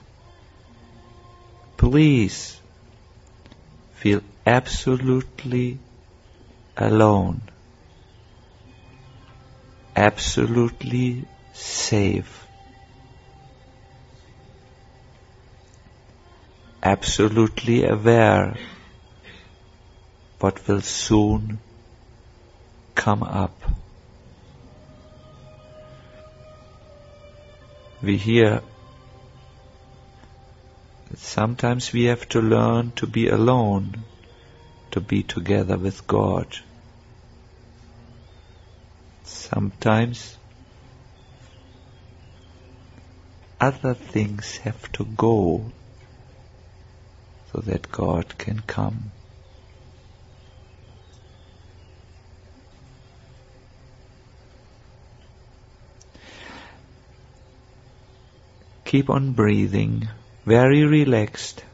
please feel absolutely alone, absolutely safe, absolutely aware what will soon come up. We hear that sometimes we have to learn to be alone, to be together with God. Sometimes other things have to go so that God can come. Keep on breathing, very relaxed.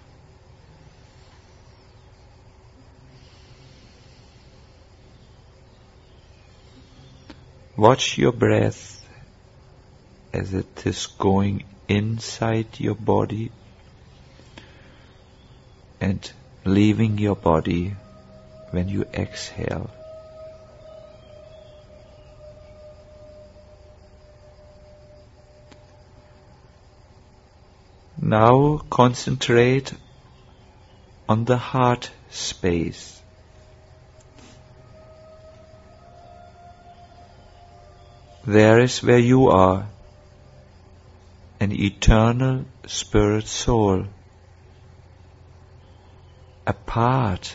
Watch your breath as it is going inside your body and leaving your body when you exhale. Now concentrate on the heart space. There is where you are, an eternal spirit soul, a part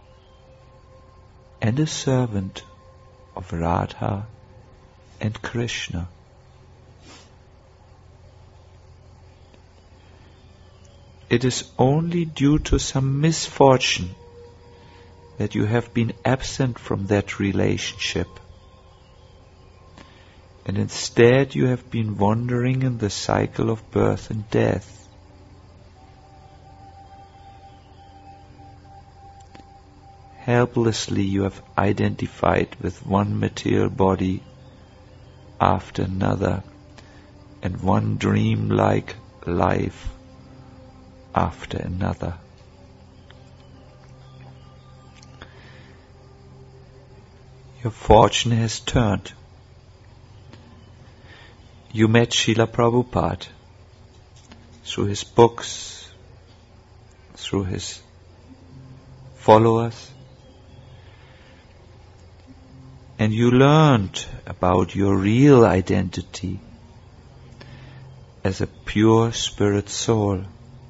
and a servant of Radha and Krishna. It is only due to some misfortune that you have been absent from that relationship, and instead you have been wandering in the cycle of birth and death. Helplessly you have identified with one material body after another, and one dream-like life after another. Your fortune has turned. You met Srila Prabhupada through his books, through his followers, and you learned about your real identity as a pure spirit soul,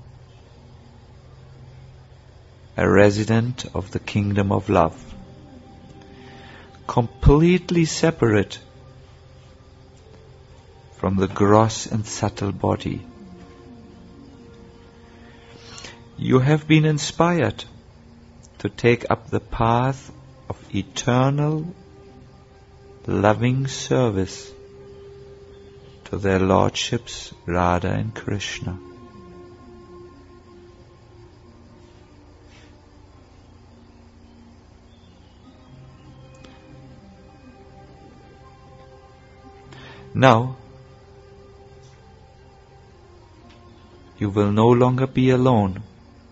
a resident of the kingdom of love, completely separate from the gross and subtle body. You have been inspired to take up the path of eternal, loving service to their lordships Radha and Krishna. Now, you will no longer be alone.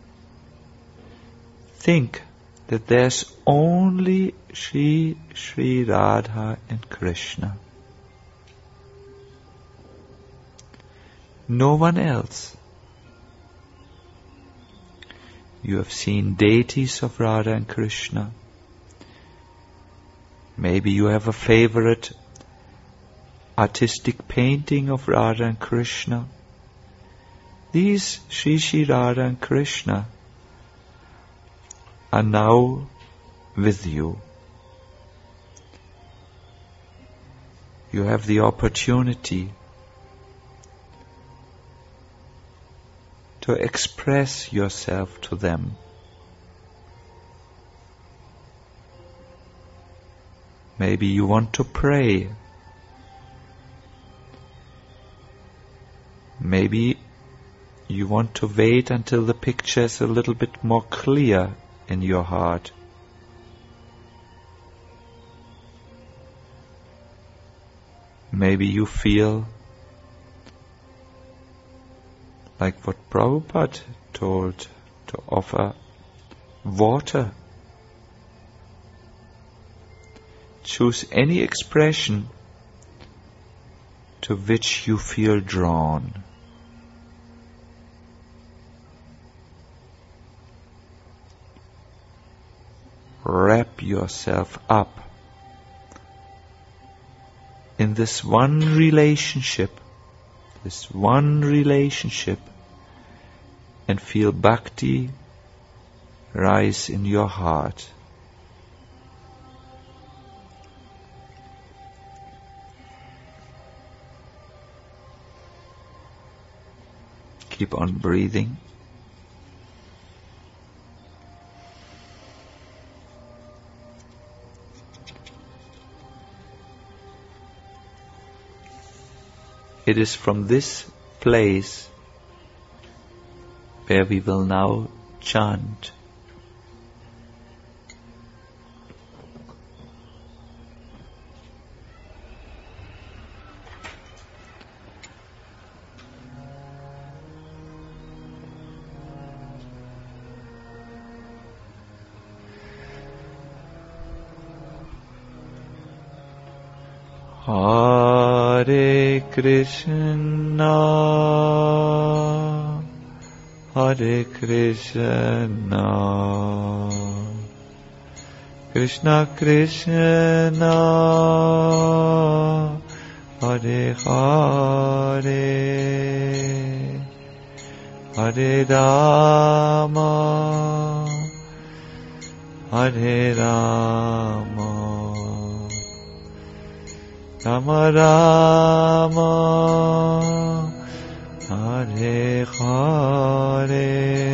Think that there's only Shri Shri Radha and Krishna. No one else. You have seen deities of Radha and Krishna. Maybe you have a favorite artistic painting of Radha and Krishna. These Shri Shri Radha and Krishna are now with you. You have the opportunity to express yourself to them. Maybe you want to pray. Maybe you want to wait until the picture is a little bit more clear in your heart. Maybe you feel like what Prabhupada told, to offer water. Choose any expression to which you feel drawn. Wrap yourself up in this one relationship, this one relationship, and feel bhakti rise in your heart. Keep on breathing. It is from this place where we will now chant. Hare Krishna, Hare Krishna, Krishna Krishna, Hare Hare, Hare Rama, Hare Rama, Rama Rama, Hare Hare,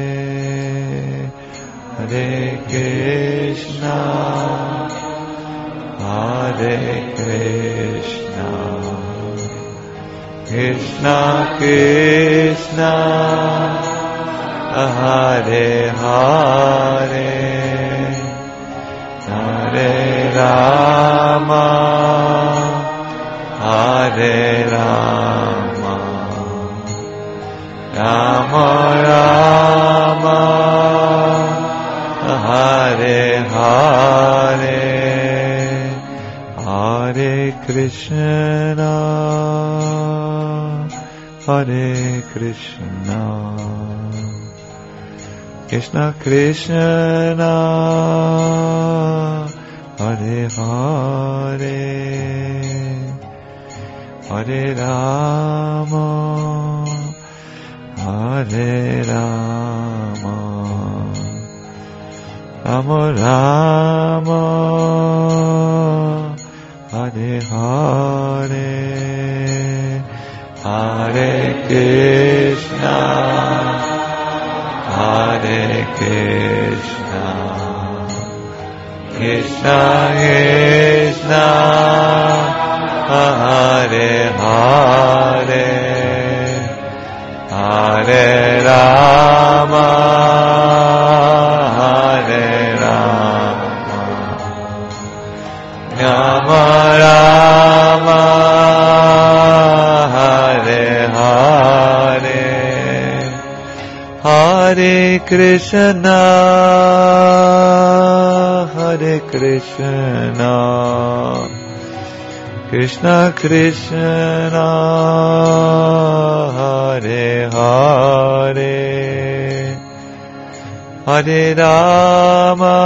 Hare Krishna, Hare Krishna, Krishna Krishna, Hare Hare, Hare Rama, Hare Rama, Rama Rama, Hare Hare, Hare Krishna, Hare Krishna, Krishna Krishna, Hare Hare, Hare Rama, Hare Rama, Rama Rama, Hare Hare, Hare Krishna, Hare Krishna, Krishna Krishna, Hare Hare, Hare Rama, Hare Rama, Rama Rama, Hare Hare, Hare Krishna, Hare Krishna, Krishna Krishna, Hare Hare, Hare Rama,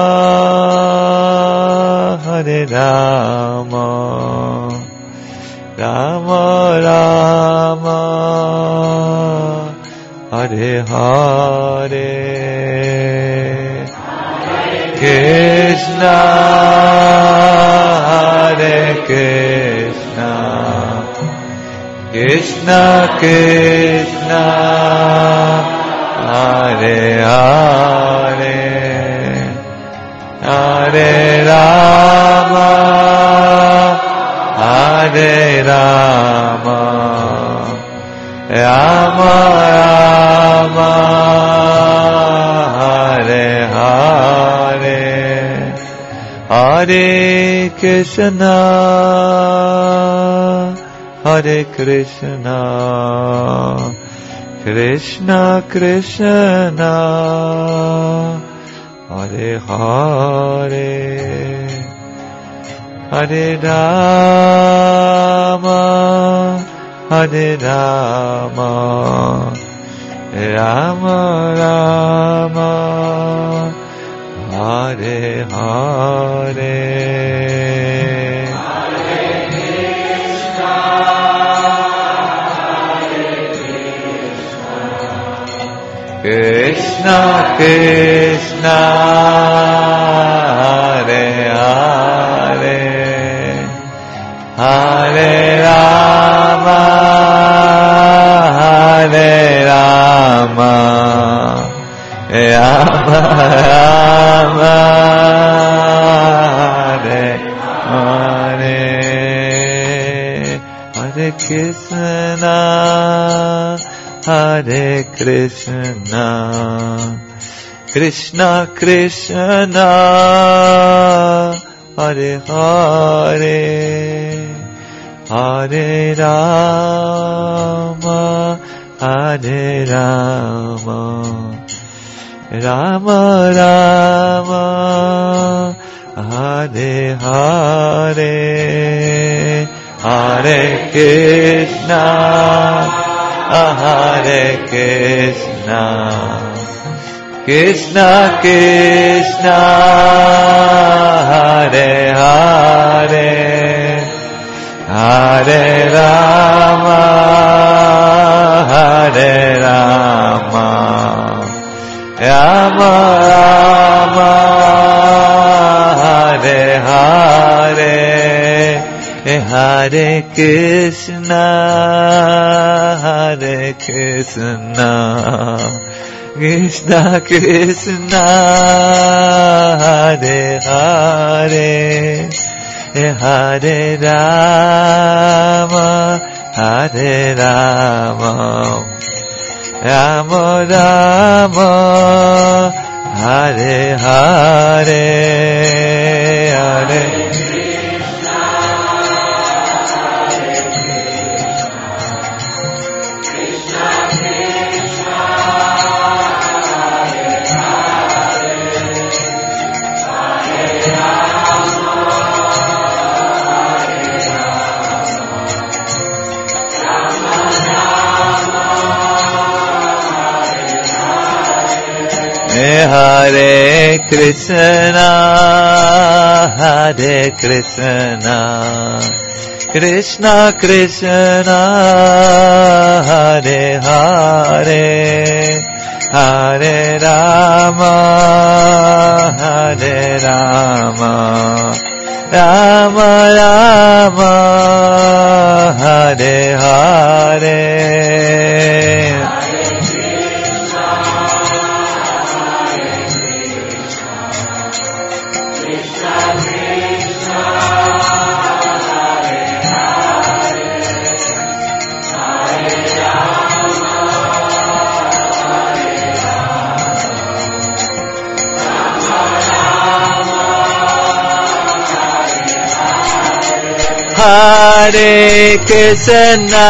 Hare Rama, Rama Rama, Hare Hare, Hare Krishna, Hare Krishna, Krishna Krishna, Hare Hare, Hare Rama, Hare Rama, Rama Rama, Hare Hare, Hare Krishna, Hare Krishna, Krishna Krishna, Hare Hare, Hare Rama, Hare Rama, Rama Rama, Hare Hare. Krishna Krishna, Hare Hare, Hare Rama, Hare Rama, Rama Rama, Hare Hare, Hare Krishna, Hare Krishna, Krishna Krishna, Hare Hare, Hare Rama, Hare Rama, Rama Rama, Hare Hare, Hare Krishna, Hare Krishna, Krishna Krishna, Hare Hare, Hare Rama, Hare Rama, Rama Rama, Hare Hare, Hare Krishna, Hare Krishna, Krishna Krishna, Hare Hare, Hare Rama, Hare Rama, Rama Rama, Hare Hare, Hare Hare Krishna, Hare Krishna, Krishna Krishna, Hare Hare, Hare Rama, Hare Rama, Rama Rama, Hare Hare. Hare Krishna,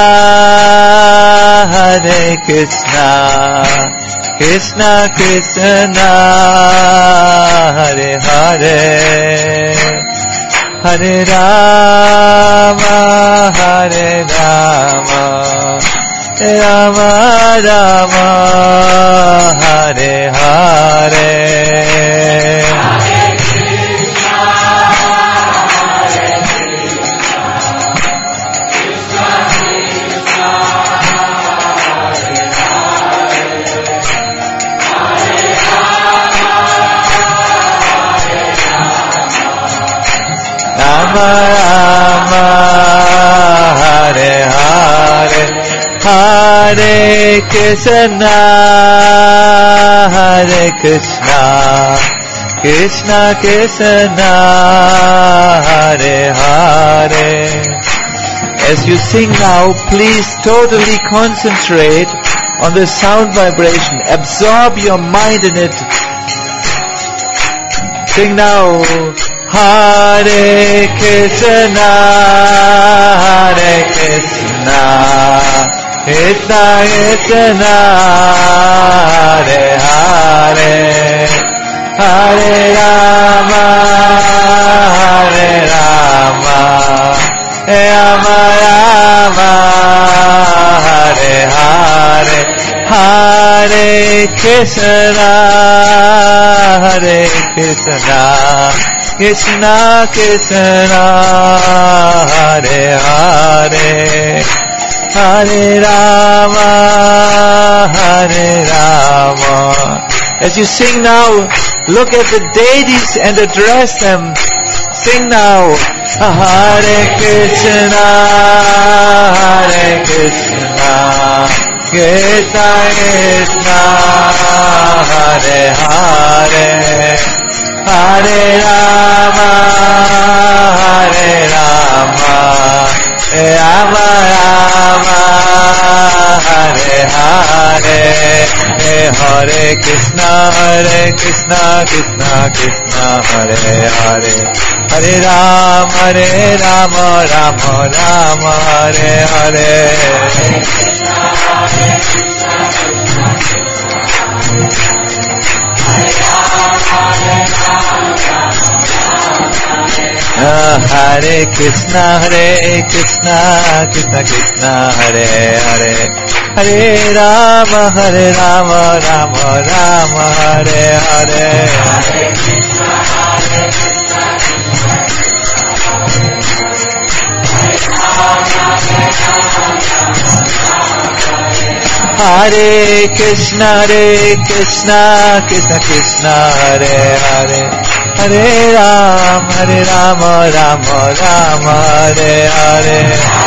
Hare Krishna, Krishna Krishna, Hare Hare, Hare Rama, Hare Rama, Rama Rama, Hare Hare. Krishna, Hare Krishna, Krishna Krishna, Hare Hare. As you sing now, please totally concentrate on the sound vibration. Absorb your mind in it. Sing now. Hare Krishna, Hare Krishna, Krishna Krishna, Hare Hare, Hare Rama, Hare Rama, Rama Rama, Hare Hare, Hare Krishna, Hare Krishna, Krishna Krishna, Hare Hare, Hare Rama, Hare Rama. As you sing now, look at the deities and address them. Sing now. Hare Krishna, Hare Krishna, Krishna Krishna, Hare Hare, Hare Rama, Hare Rama, Rama Rama, Hare Hare, Hare Krishna, Hare Krishna, Krishna Krishna, Hare Hare, Hare Rama, Hare Rama, Rama Rama, Hare Hare. Hare Krishna, Hare Krishna, Krishna Krishna, Hare Hare, Hare Rama, Hare Rama, Rama Rama, Hare Hare. Hare Krishna, Hare Krishna, Krishna Krishna, Hare Hare, Hare Rama, Hare Rama, Rama Rama, Hare Hare.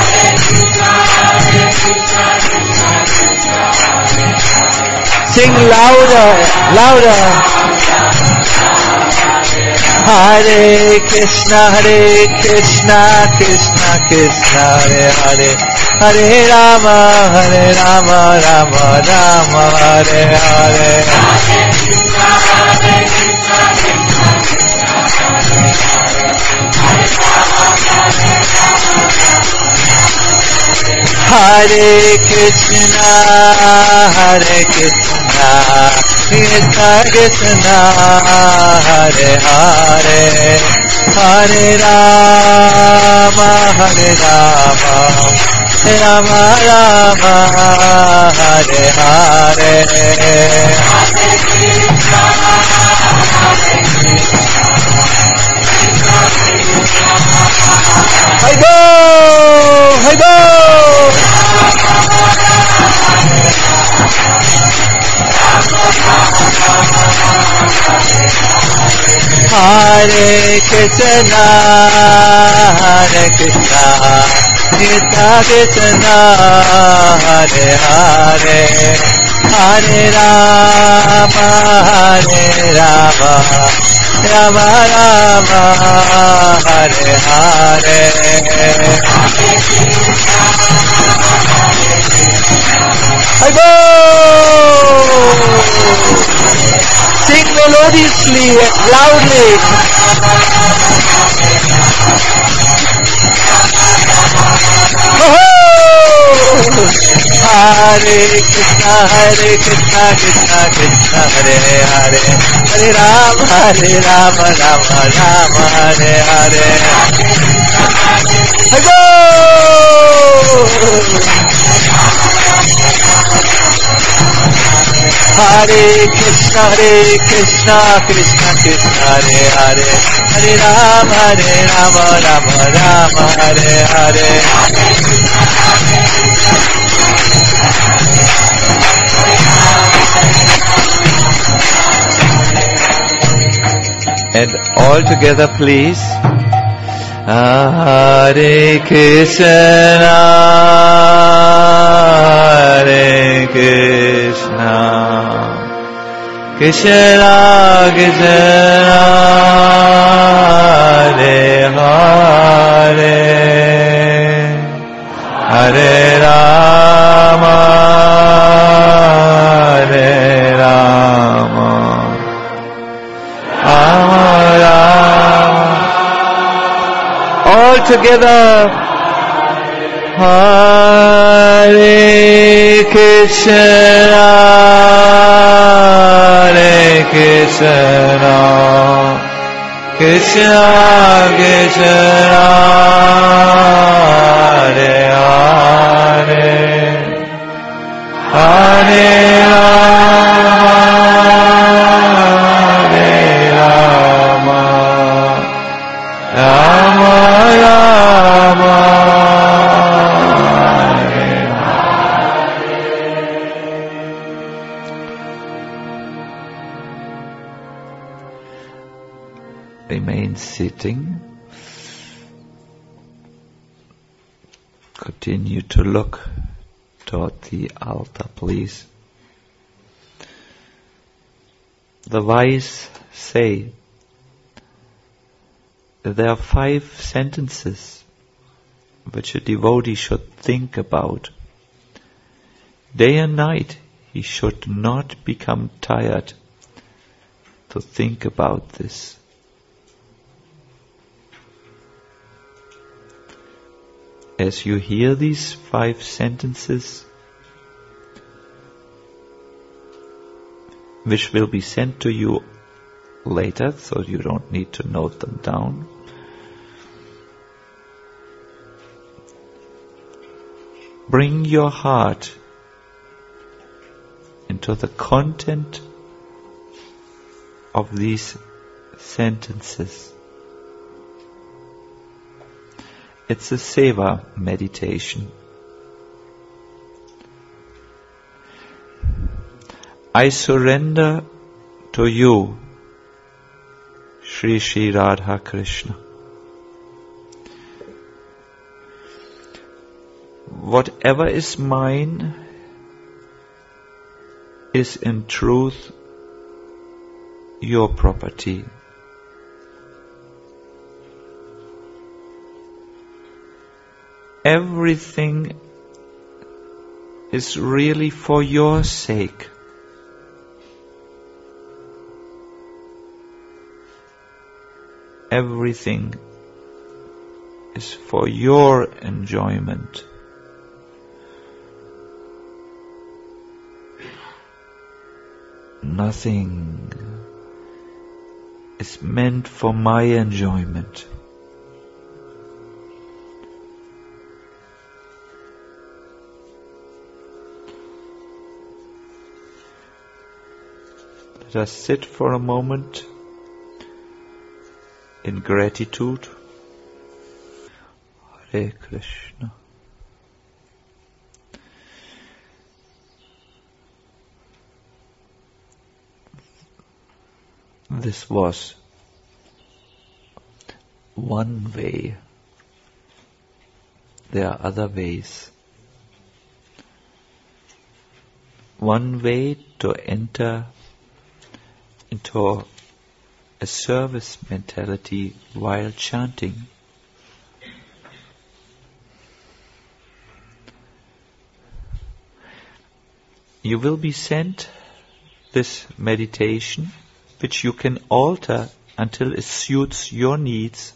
Sing louder, louder. Hare Krishna, Hare Krishna, Krishna Krishna, Hare Hare, Hare Rama, Hare Rama, Rama Rama, Hare Hare. Hare Krishna, Hare Krishna, Krishna Krishna, Hare Hare, Hare Rama, Hare Rama, Rama Rama, Hare Hare. I go, I go. Hare Krishna, Hare Krishna, Krishna Krishna, Hare Hare, Hare Rama, Hare Rama, Rama Rama, Hare Hare. I go. Sing melodiously and loudly. Oh! Hare Krishna, Hare Krishna, Krishna Krishna, Hare Hare, Hare Rama, Hare Rama, Rama Rama, Hare Hare. I go. Hare Krishna, Hare Krishna, Krishna Krishna, Hare Hare, Hare Rama, Hare Rama, Rama Rama, Hare Hare. And all together, please. Hare Krishna, Hare Krishna, Krishna Krishna, Hare Hare, Hare Rama, Hare Rama, Rama Rama. All together. Hare Krishna, Hare Krishna, Krishna Krishna, Hare Hare, Hare Rama, Hare Rama, Rama Rama, Hare Hare. Remain sitting. Continue to look toward the altar, please. The wise say that there are five sentences which a devotee should think about. Day and night he should not become tired to think about this. As you hear these five sentences, which will be sent to you later, so you don't need to note them down, bring your heart into the content of these sentences. It's a seva meditation. I surrender to you, Shri Shri Radha Krishna. Whatever is mine is in truth your property. Everything is really for your sake. Everything is for your enjoyment. Nothing is meant for my enjoyment. Let us sit for a moment in gratitude. Hare Krishna. This was one way. There are other ways. One way to enter into a service mentality while chanting. You will be sent this meditation, which you can alter until it suits your needs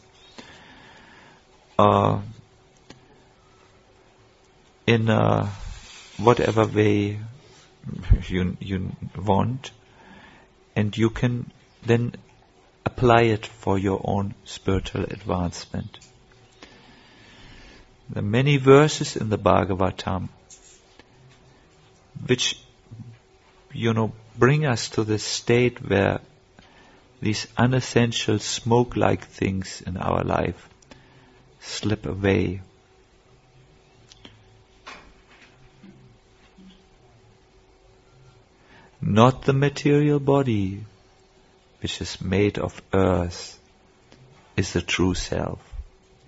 uh, in uh, whatever way you, you want, and you can then apply it for your own spiritual advancement. There are many verses in the Bhagavatam which, you know, bring us to the state where these unessential smoke-like things in our life slip away. Not the material body, which is made of earth, is the true self.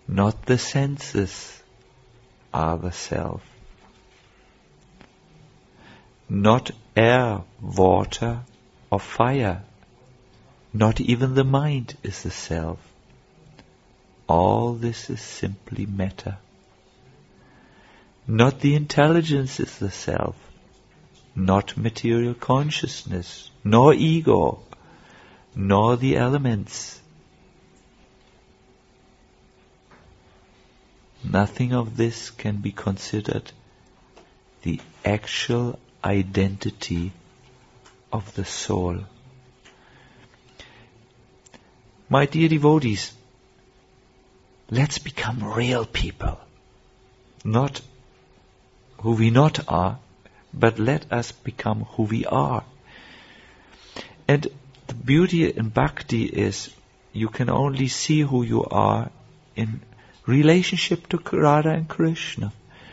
not the senses are the self. Not air, water, or fire. Not even the mind is the self. All this is simply matter. Not the intelligence is the self. Not material consciousness, nor ego, nor the elements. Nothing of this can be considered the actual identity of the soul. My dear devotees, let's become real people. Not who we not are, but let us become who we are. And the beauty in bhakti is you can only see who you are in relationship to Radha and Krishna,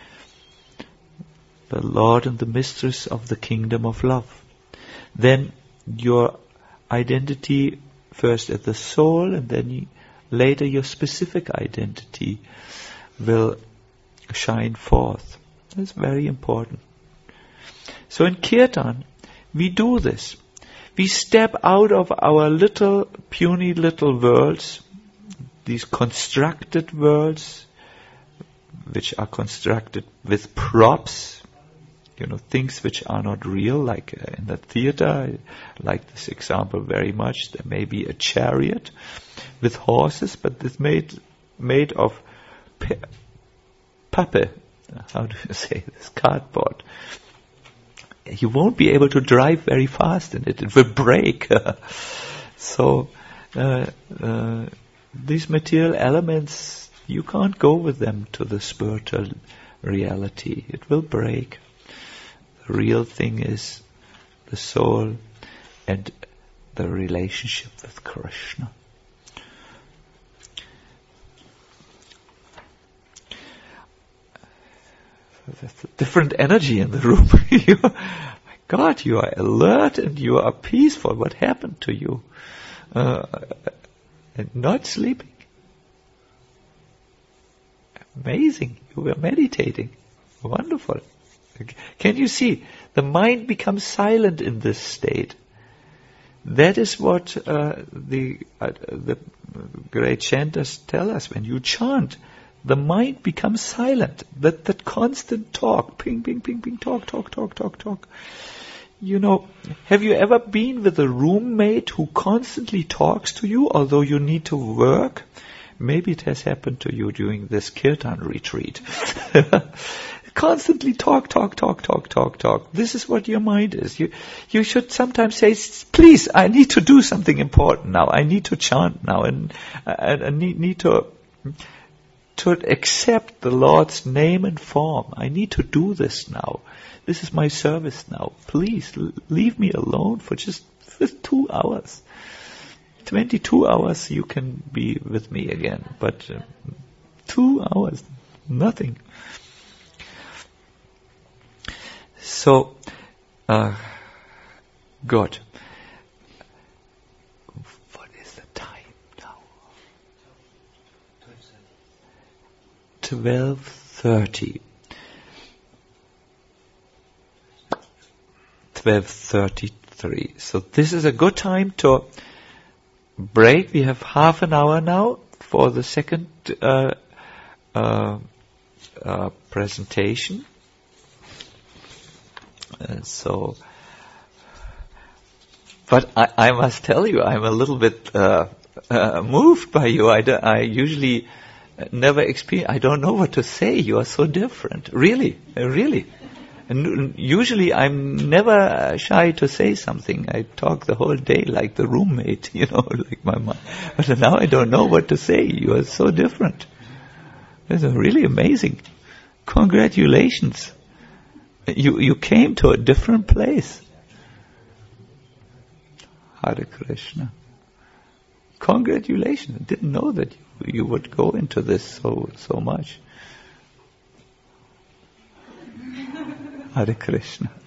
the Lord and the Mistress of the kingdom of love. Then your identity first at the soul, and then you, later your specific identity will shine forth. That's very important. So in Kirtan, we do this. We step out of our little, puny little worlds, these constructed worlds, which are constructed with props, you know, things which are not real, like uh, in the theater. I like this example very much. There may be a chariot with horses, but it's made made of pe- pappe. How do you say this? Cardboard. You won't be able to drive very fast in it. It will break. so, uh, uh, these material elements, you can't go with them to the spiritual reality. It will break. The real thing is the soul and the relationship with Krishna. There's a different energy in the room. you, my God, you are alert and you are peaceful. What happened to you? Uh, and not sleeping. Amazing. You were meditating. Wonderful. Can you see? The mind becomes silent in this state. That is what uh, the uh, the great chanters tell us. When you chant, the mind becomes silent. That that constant talk, ping, ping, ping, ping, talk, talk, talk, talk, talk. You know, have you ever been with a roommate who constantly talks to you, although you need to work? Maybe it has happened to you during this kirtan retreat. Constantly talk, talk, talk, talk, talk, talk. This is what your mind is. You, you should sometimes say, please, I need to do something important now. I need to chant now, and I, I need, need to to accept the Lord's name and form. I need to do this now. This is my service now. Please leave me alone for just for two hours. Twenty-two hours you can be with me again, but uh, two hours, nothing. So, uh, good. What is the time now? Twelve thirty. Twelve thirty-three. So this is a good time to break. We have half an hour now for the second uh, uh, uh, presentation. Uh, so, but I, I must tell you, I'm a little bit uh, uh, moved by you. I, do, I usually never experience. I don't know what to say. You are so different, really, uh, really. And usually, I'm never shy to say something. I talk the whole day like the roommate, you know, like my mom. But now I don't know what to say. You are so different. It's really amazing. Congratulations. You you came to a different place. Hare Krishna. Congratulations. I didn't know that you, you would go into this so so much. Hare Krishna.